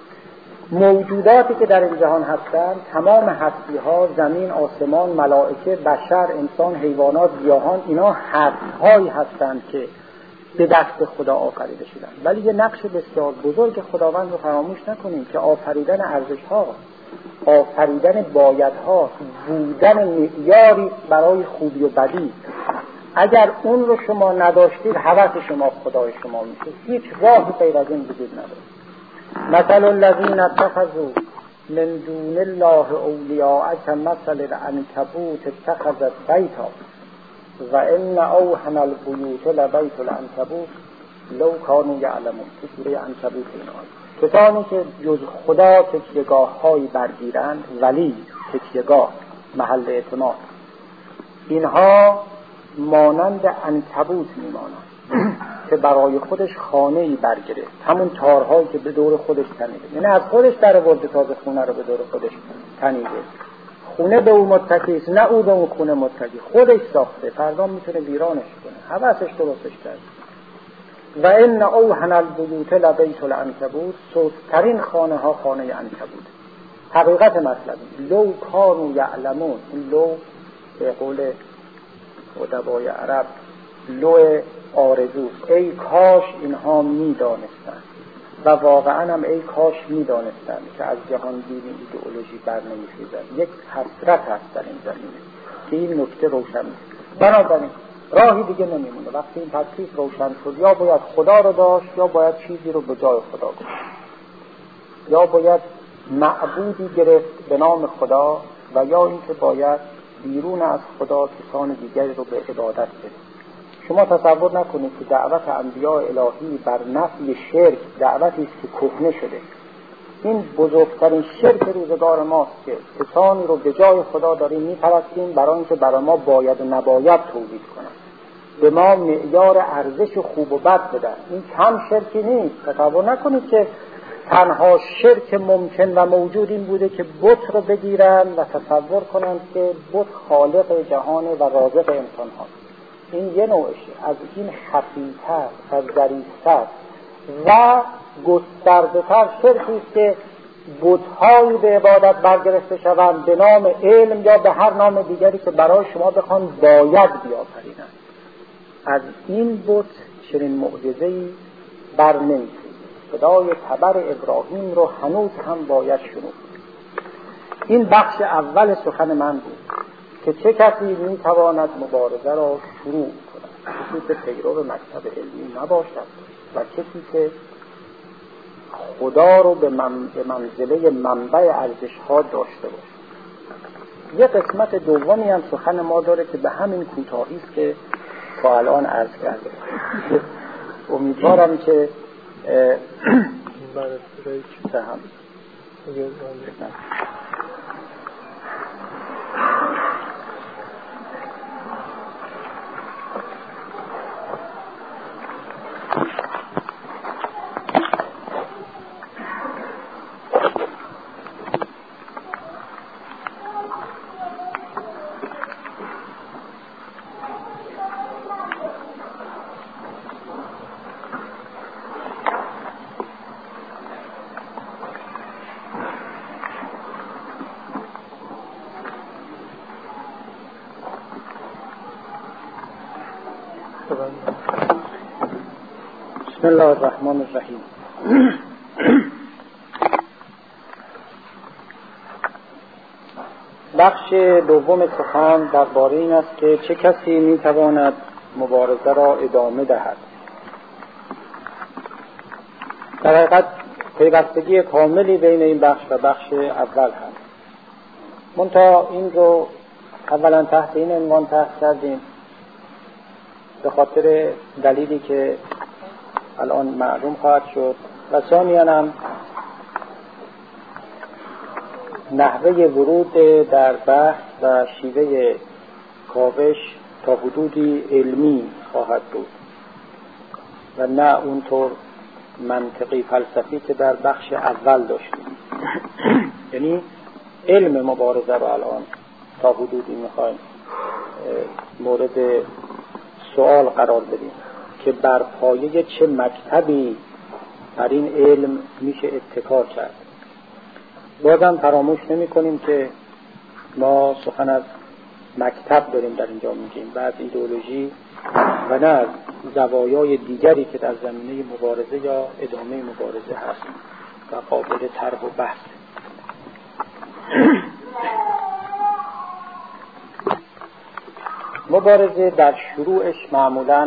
موجوداتی که در این جهان هستند، تمام هستی‌ها، زمین، آسمان، ملائکه، بشر، انسان، حیوانات، گیاهان، اینا هست‌هایی هستند که به دست خدا آفریده شدند. ولی یه نقش بسیار بزرگ خداوند رو فراموش نکنیم که آفریدن ارزش‌ها، آفریدن بایدها، بودن معیاری برای خوبی و بدی. اگر اون رو شما نداشتید، هوس شما خدای شما میشه. هیچ راهی غیر از این وجود نداره. مثل الذین اتخذوا من دون الله اولیاء کمثل العنکبوت اتخذت بیتا و ان اوهن البیوت لبیت العنکبوت لو کانوا یعلمون. که سوره عنکبوت اینا کسانی که جز خدا تکیه‌گاه‌هایی برگیرند، ولی تکیه‌گاه محل اعتماد، اینها مانند عنکبوت میمانند که برای خودش خانه‌ای برگرفت، همون تارهایی که به دور خودش تنیده، یعنی از خودش در آورده تازه خونه رو به دور خودش تنیده. خونه به او متکی است، نه او به اون خونه متکی، خودش ساخته، فردا میتونه ویرانش کنه، حواسش درستش کرده. و ان اوهن البیوت لبیت العنکبوت، سست‌ترین خانه ها خانه عنکبوت. حقیقت مطلبی لو کانوا یعلمون، این لو به قول ادبای عرب لو آرزو، ای کاش اینها میدانستند، و واقعا هم ای کاش میدانستند که از جهان دینی ایدئولوژی بر نمیخیزد. یک حسرت هست در این زمینه که این نکته روشن است. بنابراین راهی دیگه نمیمونه. وقتی این تکلیف روشن شد، یا باید خدا رو داشت، یا باید چیزی رو به جای خدا گذاشت، یا باید معبودی گرفت به نام خدا، و یا اینکه باید بیرون از خدا کسان دیگری رو به عبادت برد. شما تصور نکنید که دعوت انبیاء الهی بر نفی شرک دعوتی است که کهنه شده. این بزرگترین شرک روزگار ماست که کسانی رو به جای خدا داریم میپرستیم برای اینکه برای ما باید و نباید تولید کنند، به ما معیار ارزش خوب و بد بدن. این کم شرکی نیست. تصور نکنید که تنها شرک ممکن و موجود این بوده که بت رو بگیرن و تصور کنند که بت خالق جهان و رازق انسان هاست. این یه نوعشه. از این خفی‌تر و ظریف‌تر و گسترده‌تر شرکی است که بت‌هایی به عبادت برگرفته شوند به نام علم یا به هر نام دیگری که برای شما بخوان باید بیافرینند. از این بت چنین معجزه‌ای بر نمی‌خیزد. صدای تبر ابراهیم رو هنوز هم باید شنود. این بخش اول سخن من بود که چه کسی میتواند مبارزه را شروع کند، کسی که پیرو مکتب علمی نباشد و کسی که خدا رو به منزله منبع ارزش‌ها داشته باشد. یه قسمت دومی هم سخن ما داره که به همین کوتاهی است که تا الان عرض کرده. امیدوارم که سهم بسم الله الرحمن الرحیم. بخش دوم سخن درباره این است که چه کسی میتواند مبارزه را ادامه دهد. در حقیقت پیوستگی کاملی بین این بخش و بخش اول هست. منتها این رو اولا تحت این عنوان طرح کردیم به خاطر دلیلی که الان معلوم خواهد شد، و ثانیاً هم نحوه ورود در بحث و شیوه کاوش تا حدودی علمی خواهد بود و نه اونطور منطقی فلسفی که در بخش اول داشتیم. یعنی علم مبارزه رو الان تا حدودی میخوایم مورد سوال قرار بدیم که بر پایه چه مکتبی بر این علم میشه اتکا کرد. بازم فراموش نمی کنیم که ما سخن از مکتب داریم در اینجا میگیم، بعد ایدئولوژی و نه از زوایای دیگری که در زمینه مبارزه یا ادامه مبارزه هست و قابل طرح و بحث. مبارزه در شروعش معمولاً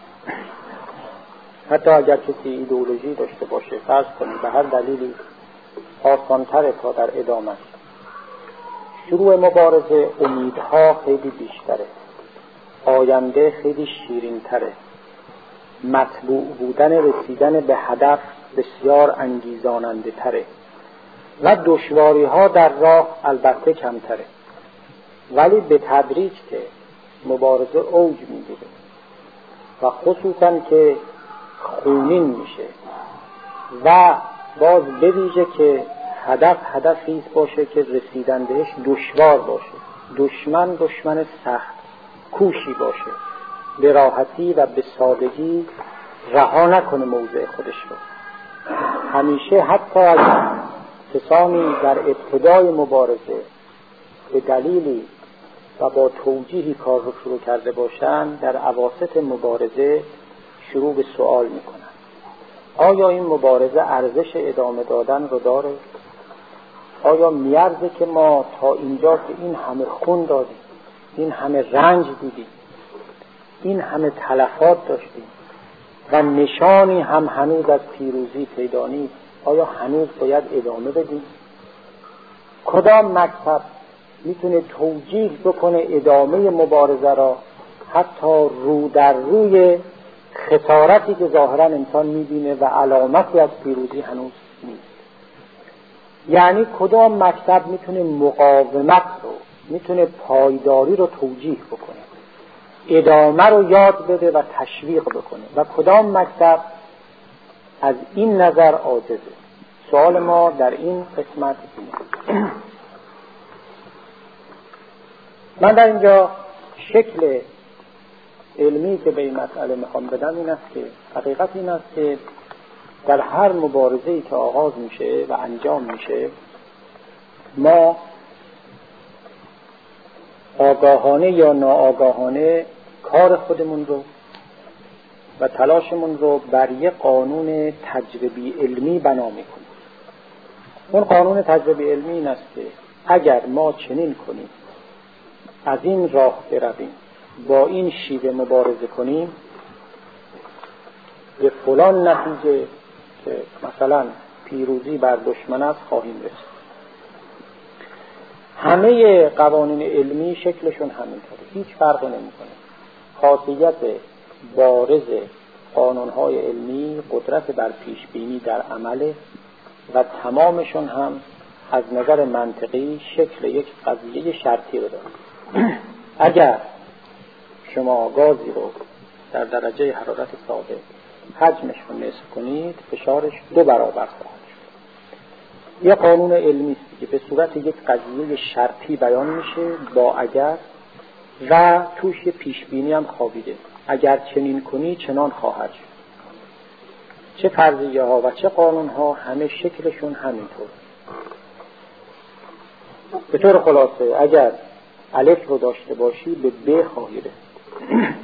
حتی اگر کسی ایدئولوژی داشته باشه، فرض کنیم به هر دلیلی آسان‌تره تا در ادامه. شروع مبارزه امیدها خیلی بیشتره، آینده خیلی شیرین‌تره، مطبوع بودن رسیدن به هدف بسیار انگیزاننده تره و دشواری‌ها در راه البته کمتره. ولی به تدریج که مبارزه اوج میگیره و خصوصاً که خونین میشه و باز بویژه که هدف هدفی باشه که رسیدن بهش دشوار باشه، دشمن دشمن سخت کوشی باشه، به راحتی و به سادگی رها نکنه موضع خودش رو. همیشه حتی از کسانی در ابتدای مبارزه به دلیلی و با توجیهی کار رو شروع کرده باشن، در اواسط مبارزه شروع به سوال میکنن آیا این مبارزه ارزش ادامه دادن رو داره؟ آیا میارزه که ما تا اینجا که این همه خون دادیم، این همه رنج دیدیم، این همه تلفات داشتیم و نشانی هم هنوز از پیروزی پیدا نیست، آیا هنوز باید ادامه بدیم؟ کدام مکتب میتونه توجیه بکنه ادامه مبارزه را حتی رو در روی خسارتی که ظاهرا انسان میبینه و علامتی از پیروزی هنوز نیست؟ یعنی کدام مکتب میتونه مقاومت رو، میتونه پایداری رو توجیه بکنه، ادامه رو یاد بده و تشویق بکنه و کدام مکتب از این نظر عاجزه؟ سوال ما در این قسمت اینه. من در اینجا شکل علمی که به این مسئله میخوام بدم این است که حقیقت این است که در هر مبارزه‌ای که آغاز میشه و انجام میشه، ما آگاهانه یا ناآگاهانه کار خودمون رو و تلاشمون رو بر یک قانون تجربی علمی بنا میکنیم. اون قانون تجربی علمی این است که اگر ما چنین کنیم، از این راه برویم، با این شیوه مبارزه کنیم، به فلان نتیجه که مثلا پیروزی بر دشمن است خواهیم رسید. همه قوانین علمی شکلشون همینطوره، هیچ فرقی نمیکنه. خاصیت بارز قانونهای علمی قدرت بر پیش بینی در عمله و تمامشون هم از نظر منطقی شکل یک قضیه شرطی رو داره. اگر شما گازی رو در درجه حرارت ساده حجمش رو نصف کنید، فشارش دو برابر خواهد شد. یه قانون علمی است که به صورت یک قضیه شرطی بیان میشه با اگر و توش پیش بینی هم خوابیده. اگر چنین کنی چنان خواهد شد. چه فرضیه ها و چه قانون ها همه شکلشون همینطور. به طور خلاصه اگر الف رو داشته باشی به ب خواهی رسید.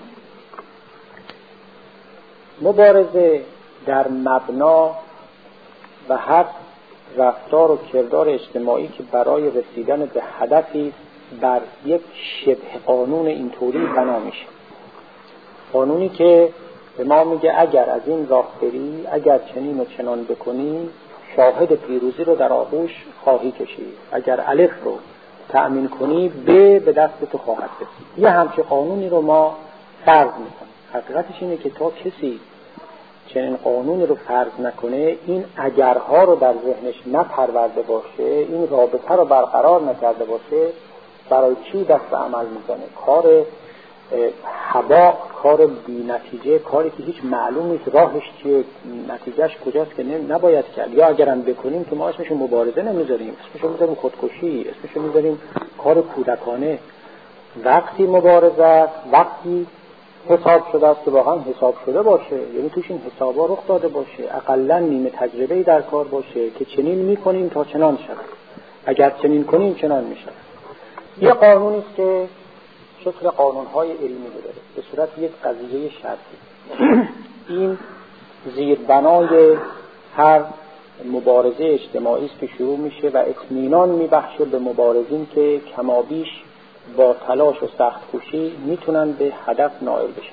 مبارزه در مبنا و هر رفتار و کردار اجتماعی که برای رسیدن به هدفی بر یک شبه قانون اینطوری بنا میشه. قانونی که به ما میگه اگر از این راه بری، اگر چنین و چنان بکنی، شاهد پیروزی رو در آغوش خواهی کشید. اگر الف رو تأمین کنی ب به دست تو خواهد رسید. یه همچه قانونی رو ما فرض میکنیم. حقیقتش اینه که تا کسی چنین قانونی رو فرض نکنه، این اگرها رو در ذهنش نپرورده باشه، این رابطه رو برقرار نکرده باشه، برای چی دست عمل میزنه؟ کار هبا، کار بی نتیجه، کاری که هیچ معلوم نیست راهش چیه، نتیجهش کجاست که نباید کرد. یا اگرم بکنیم که ما اسمشو مبارزه نمیذاریم، اسمشو میذاریم خودکشی، اسمشو میذاریم کار کودکانه. وقتی مبارزه است، وقتی حساب شده است که واقعا حساب شده باشه، یعنی توش این حسابا رخ داده باشه، اقلا نیمه تجربه‌ای در کار باشه که چنین میکنیم تا چنان شود، اگر چنین کنیم چنان میشه. یه قانونی است که شکل قانون‌های علمی داره، به صورت یک قضیه شرطی. این زیربنای هر مبارزه اجتماعی است که شروع میشه و اطمینان میبخشه به مبارزین که کمابیش با تلاش و سخت کوشی میتونن به هدف نائل بشن.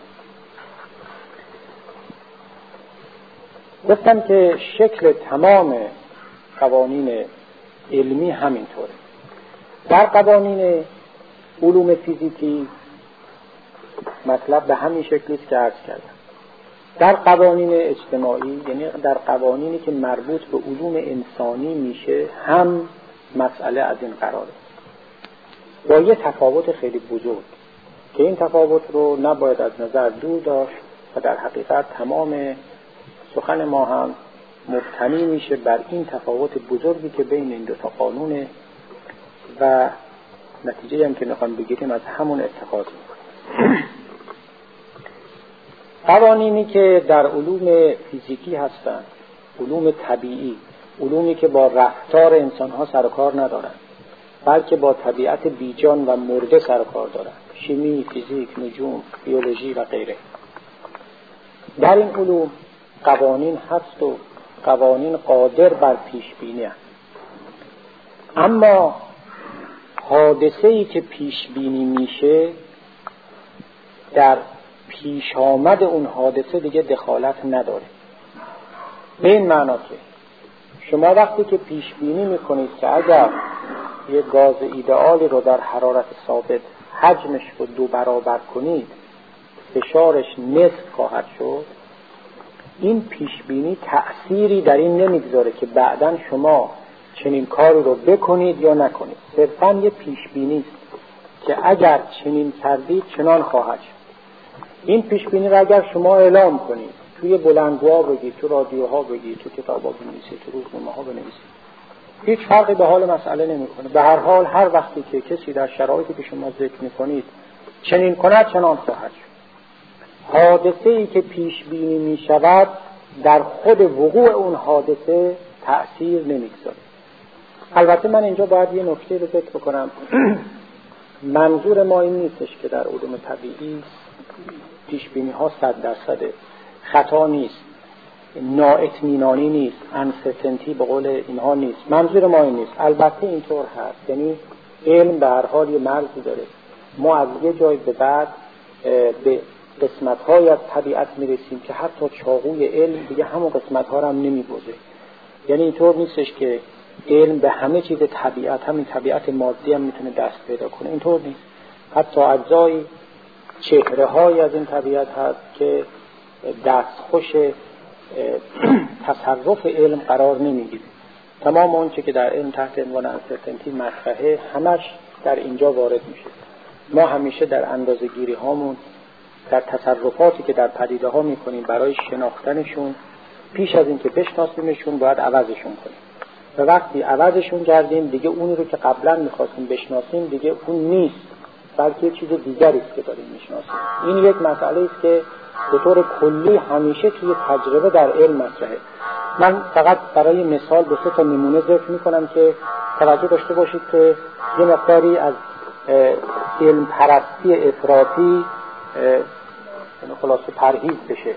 گفتم که شکل تمام قوانین علمی همینطوره. در قوانین علوم فیزیکی مطلب به همین شکلی است که عرض کردم. در قوانین اجتماعی، یعنی در قوانینی که مربوط به علوم انسانی میشه، هم مسئله از این قراره، با یه تفاوت خیلی بزرگ که این تفاوت رو نباید از نظر دور داشت و در حقیقت تمام سخن ما هم مبتنی میشه بر این تفاوت بزرگی که بین این دو تا قانونه و نتیجه هم که میخوام بگیریم از همون اتخاذ میکنیم. قوانینی که در علوم فیزیکی هستند، علوم طبیعی، علومی که با رفتار انسانها سر و کار ندارند بلکه با طبیعت بیجان و مرده سر و کار دارند، شیمی، فیزیک، نجوم، بیولوژی و غیره. در این علوم قوانین هست و قوانین قادر بر پیش بینی هست، اما حادثه‌ای که پیش بینی میشه در پیش آمد اون حادثه دیگه دخالت نداره. به این معنا که شما وقتی که پیش بینی میکنید که اگر یه گاز ایدئالی رو در حرارت ثابت حجمش رو دو برابر کنید فشارش نصف خواهد شد، این پیش بینی تأثیری در این نمیگذاره که بعداً شما چنین کاری رو بکنید یا نکنید. صرفاً یه پیش بینی است که اگر چنین کردید چنان خواهد شد. این پیش بینی رو اگر شما اعلام کنید، توی بلندگوها بگید، تو رادیوها بگید، تو کتابا بنویسید، تو روزنامه‌ها بنویسید، هیچ فرقی به حال مسئله نمیکنه. به هر حال هر وقتی که کسی در شرایطی که شما ذکر میکنید چنین کند چنان خواهد شد. حادثه‌ای که پیش بینی میشود در خود وقوع اون حادثه تأثیر نمیگذاره. البته من اینجا باید یه نکته رو ذکر بکنم. منظور ما این نیستش که در علوم طبیعی پیش بینی ها صد درصد خطا نیست، نااطمینانی نیست، انسرتینتی به قول اینها نیست. منظور ما این نیست. البته اینطور هست، یعنی علم به هر حال یه مرزی داره. ما از یه جای به بعد به قسمت‌های از طبیعت میرسیم که حتی چاقوی علم دیگه همون قسمت‌ها رو هم نمی‌بوزه. یعنی اینطور نیستش که علم به همه چیز طبیعت، همین طبیعت مادی هم میتونه دست پیدا کنه. اینطور نیست. حتی اجزای چهره‌های از این طبیعت هست که دستخوش تصرف علم قرار نمیگیره. تمام اون چه که در علم تحت عنوان انسرتینتی مطرحه همش در اینجا وارد میشه. ما همیشه در اندازه‌گیری هامون، در تصرفاتی که در پدیده ها میکنیم برای شناختنشون، پیش از این که بشناسیمشون باید عوضشون کنیم و وقتی عوضشون کردیم دیگه اونی رو که قبلا میخواستیم بشناسیم دیگه اون نیست، بلکه چیز دیگری است که داریم میشناسیم. این یک مسئله است که به طور کلی همیشه توی تجربه در علم مطرحه. من فقط برای مثال دو سه تا نمونه ذکر میکنم که توجه داشته باشید که یه مقداری از علم پرستی افراطی خلاصه پرهیز بشه.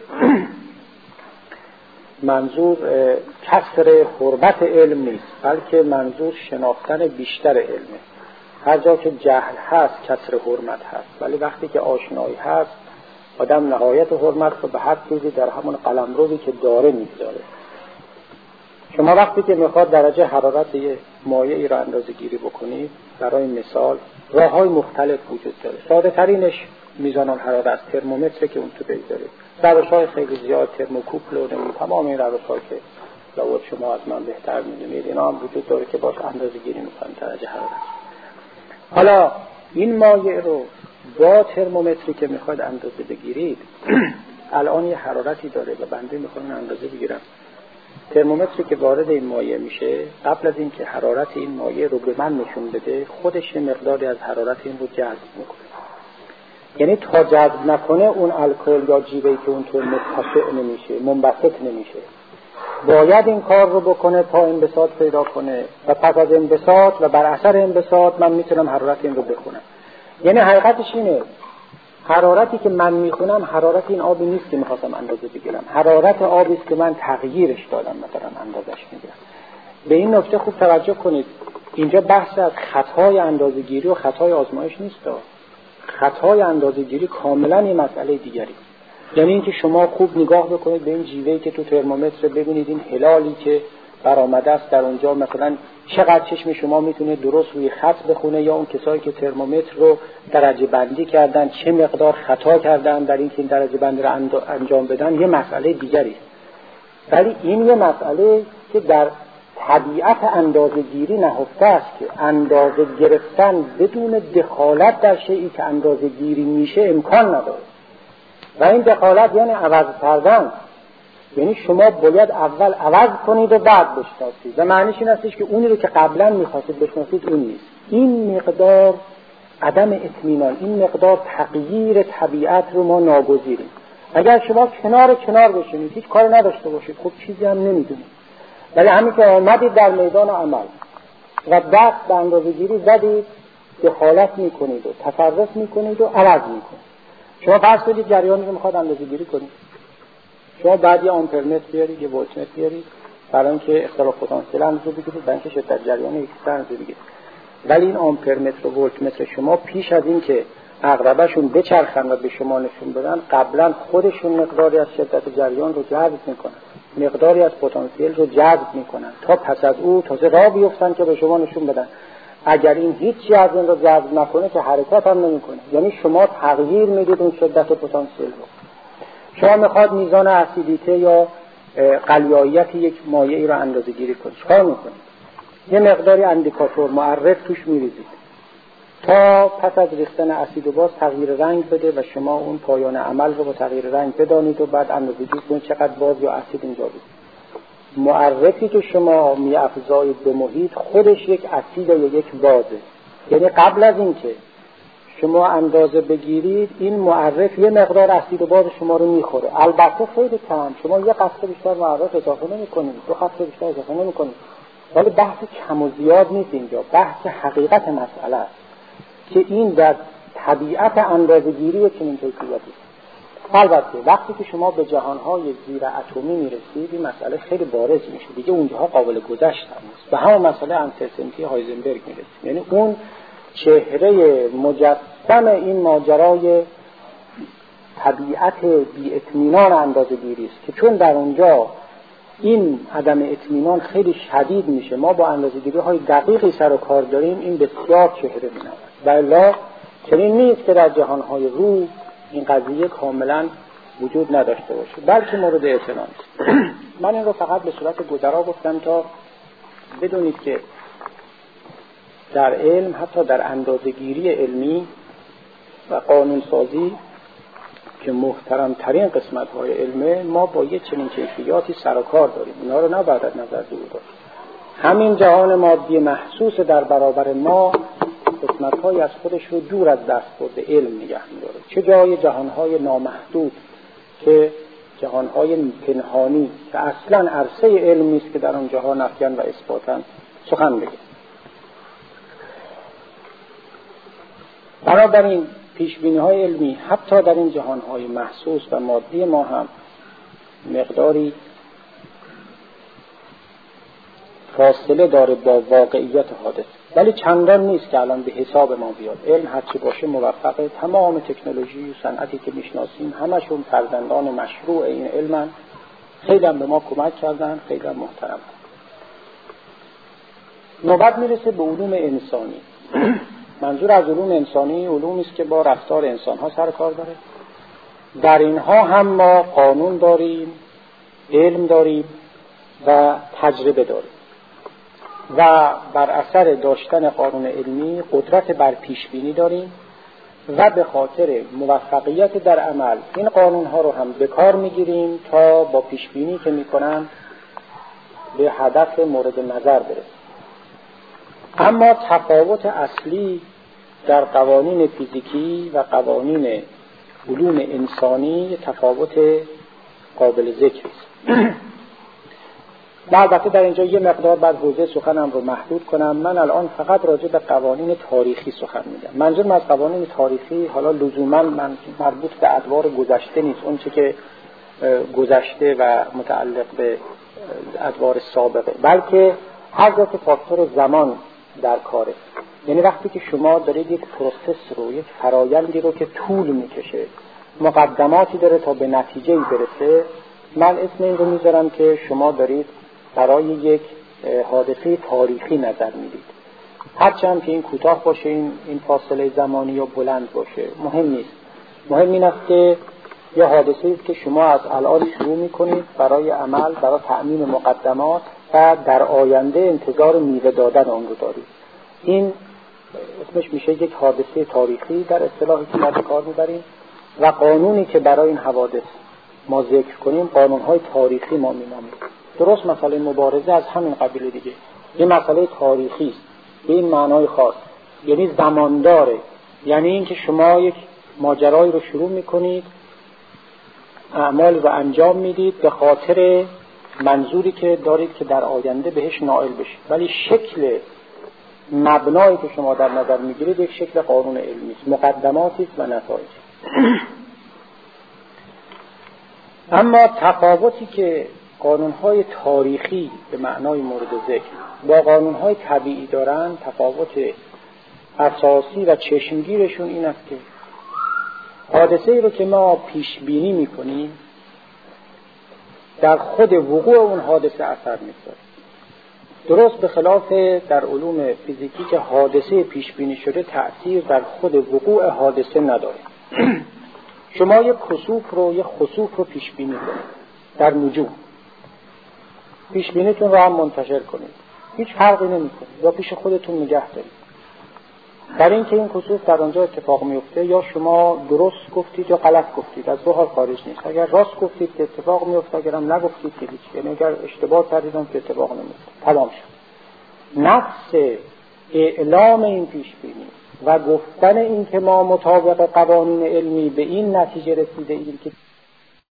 منظور کسر حرمت علم نیست، بلکه منظور شناختن بیشتر علمه. هر جا که جهل هست کسر حرمت هست، ولی وقتی که آشنایی هست آدم نهایت حرمت رو به هر چیزی در همون قلمروی که داره میگذاره. شما وقتی که میخواد درجه حرارت یه مایعی رو اندازه گیری بکنید، برای مثال راه‌های مختلف وجود داره. ساده ترینش میزان الحرارت است، ترمومتر که اون تو بگذارید. روش‌های خیلی زیاد، ترموکوپل و تمام این روش‌ها که لابد شما از من بهتر می‌دونید، اینا هم وجود داره که باش اندازه‌گیری می‌کنن درجه حرارت. حالا این مایع رو با ترمومتری که میخواد اندازه بگیرید الان یه حرارتی داره و بنده میخوام اندازه بگیرم. ترمومتری که وارد این مایع میشه قبل از اینکه حرارت این مایع رو به من نشون بده خودش یه مقداری از حرارت این رو جذب میکنه. یعنی تا جذب نکنه اون الکل یا جیوه‌ای که اونطور متشع نمیشه، منبسط نمیشه، باید این کار رو بکنه تا انبساط پیدا کنه و پس از انبساط و بر اثر انبساط من میتونم حرارت این رو بخونم. یعنی حقیقتش اینه حرارتی که من میخونم حرارت این آبی نیست که میخواستم اندازه بگیرم، حرارت آبی است که من تغییرش دادم مثلا اندازش میگیرم. به این نکته خوب توجه کنید، اینجا بحث از خطای اندازه‌گیری و خطای آزمایش نیست. خطای اندازه‌گیری کاملا یه مسئله دیگری. یعنی اینکه شما خوب نگاه بکنید به این جیوه‌ای که تو ترمومتر، ببینید این هلالی که برآمده است در اونجا مثلا چقدر چشم شما میتونه درست روی خط بخونه، یا اون کسایی که ترمومتر رو درجه بندی کردن چه مقدار خطا کردن در اینکه این درجه بندی رو انجام بدن، یه مسئله دیگری است. ولی این یه مسئله که در طبیعت اندازه‌گیری نهفته است که اندازه گرفتن بدون دخالت در شیئی که اندازه‌گیری میشه امکان نداره. و این دخالت یعنی عوض کردن، یعنی شما باید اول عوض کنید و بعد بشناسید. و معنیش این هستش که اونی رو که قبلا میخواستید بشناسید اون نیست. این مقدار عدم اطمینان، این مقدار تغییر طبیعت رو ما ناگزیریم. اگر شما کنار کنار بشینید هیچ کاری نداشته باشید خب چیزی هم نمیدونید، ولی همین که آمدید در میدان عمل و دست به اندازه‌گیری زدید دخالت میکنید و تصرف میکنید و عوض میکنید. شما فرض کنید جریانی رو میخواد اندازه‌گیری کنید، شما بعد یه آمپرمتر بیارید، یه ولتمتر بیارید برای اینکه اختلاف پتانسیل اندازه بگیرید، برای اینکه شدت جریان یکسان اندازه بگیرید. ولی این آمپرمتر و ولتمتر شما پیش از اینکه عقربه‌شون بچرخن و به شما نشون بدن قبلا خودشون مقداری از شدت جریان رو جذب میکنن، مقداری از پتانسیل رو جذب میکنن تا پس از او تازه راه بیفتن که به شما نشون بدن. اگر این هیچی از این رو جذب نکنه که حرکت هم نمیکنه. یعنی شما تغییر میدید اون شدت پتانسیل رو. شما میخواد میزان اسیدیته یا قلیاییت یک مایعی رو اندازه گیری کنید، چیکار میکنید؟ یه مقداری اندیکاتور معرف توش میریزید تا پس از ریختن اسید و باز تغییر رنگ بده و شما اون پایان عمل رو با تغییر رنگ بدانید و بعد اندازه گیری کنید چقدر باز یا اسید اینجا بود. معرفی که شما میافزایید به محیط خودش یک اسید یا یک بازه. یعنی قبل از اینکه شما اندازه بگیرید این معرف یه مقدار اسید و باز شما رو میخوره، البته خیلی کم. شما یه قطره بیشتر معرف اضافه نمی‌کنید، دو قطره بیشتر اضافه نمی‌کنید. ولی بحث کم و زیاد نیست اینجا، بحث حقیقت مسئله است که این در طبیعت اندازه‌گیری چنین کیفیتی. البته وقتی که شما به جهان‌های زیر اتمی میرسید این مسئله خیلی بارز میشه، دیگه اونجاها قابل گذشت نیست. به همون مسئله انترسنتی هایزنبرگ میرسید. یعنی اون چهره مجسم این ماجرای طبیعت بی اطمینان اندازه‌گیری است که چون در اونجا این عدم اطمینان خیلی شدید میشه، ما با اندازه‌گیری‌های دقیقی سر و کار داریم، این بسیار چهره می‌نماید. و الا چنین نیست که در جهان‌های روح این قضیه کاملا وجود نداشته باشه، بلکه مورد اعتنا است. من این رو فقط به صورت گذرا گفتم تا بدونید که در علم، حتی در اندازه‌گیری علمی و قانونسازی که محترم ترین قسمت های علمه، ما با یه چنین کیفیاتی سر و کار داریم. اینا رو نباید از نظر دور داشت. همین جهان مادی محسوس در برابر ما قسمت های از خودش رو دور از دست برده علم نگه می‌داره. چه جای جهان های نامحدود که جهان های پنهانی که اصلا عرصه علم نیست که در اون جاها نفیاً و اثباتاً سخن بگه. بنابراین پیشبینی‌های علمی حتی در این جهان‌های محسوس و مادی ما هم مقداری فاصله داره با واقعیت حادث، ولی چندان نیست که الان به حساب ما بیاد. علم هرچی باشه موفقه. تمام تکنولوژی و صنعتی که میشناسیم همشون فرزندان مشروع این علمن، خیلی هم به ما کمک کردن، خیلی هم محترم. نوبت میرسه به علوم انسانی. منظور از علوم انسانی علومی است که با رفتار انسان‌ها سر کار داره در اینها هم ما قانون داریم، علم داریم و تجربه داریم و بر اثر داشتن قانون علمی قدرت بر پیش بینی داریم و به خاطر موفقیت در عمل این قانون ها رو هم به کار میگیریم تا با پیش بینی که میکنن به هدف مورد نظر برسیم. اما تفاوت اصلی در قوانین فیزیکی و قوانین علوم انسانی تفاوت قابل ذکر است. البته در اینجا یه مقدار بعد حوزه سخنم رو محدود کنم. من الان فقط راجع به قوانین تاریخی سخن میگم. منظورم از قوانین تاریخی حالا لزوما مربوط به ادوار گذشته نیست، اون چه که گذشته و متعلق به ادوار سابقه، بلکه هر جا که فاکتور زمان در کاره. یعنی وقتی که شما دارید یک پروسس رو، یک فرایندی رو که طول میکشه، مقدماتی داره تا به نتیجه‌ای برسه، من اسم این رو میذارم که شما دارید برای یک حادثه تاریخی نظر میدید. هرچند که این کوتاه باشه، این این فاصله زمانی یا بلند باشه، مهم نیست. مهم این است که یه حادثه است که شما از الان شروع میکنید برای عمل، برای تأمین مقدمات و در آینده انتظار میوه دادن آن رو دارید. این اسمش میشه یک حادثه تاریخی در اصطلاحی که ما به کار میبریم و قانونی که برای این حوادث ما ذکر کنیم قانونهای تاریخی ما مینامیم. درست مسئله مبارزه از همین قبیل دیگه، یه مسئله تاریخی است به این معنای خاص، یعنی زمانداره. یعنی این که شما یک ماجرایی رو شروع میکنید، اعمال رو انجام میدید به خاطر منظوری که دارید که در آینده بهش نائل بشید، ولی شکل مبنایی که شما در نظر میگیرید یک شکل قانون علمی است، مقدماتی است و نتایج. اما تفاوتی که قانون‌های تاریخی به معنای مورد ذکر با قانون‌های طبیعی دارن، تفاوت اساسی و چشمگیرشون این است که حادثه‌ای رو که ما پیش بینی می‌کنیم در خود وقوع اون حادثه اثر می‌ذاره. درست به خلاف در علوم فیزیکی که حادثه پیش بینی شده تأثیر در خود وقوع حادثه نداره. شما یک کسوف رو، یک خسوف رو پیش بینی کنید در نجوم، پیش بینیتون رو هم منتشر کنید، هیچ فرقی نمی‌کنه، یا پیش خودتون نگه دارید. در این که این کسوف در آنجا اتفاق میفته، یا شما درست گفتید یا غلط گفتید، از دو حال خارج نیست. اگر راست گفتید که اتفاق میفته، اگر هم نگفتید که هیچ، یعنی اگر اشتباه کردید که اتفاق نمیفته، تمام شد. نفس اعلام این پیش بینی و گفتن این که ما مطابق قوانین علمی به این نتیجه رسیده ایم که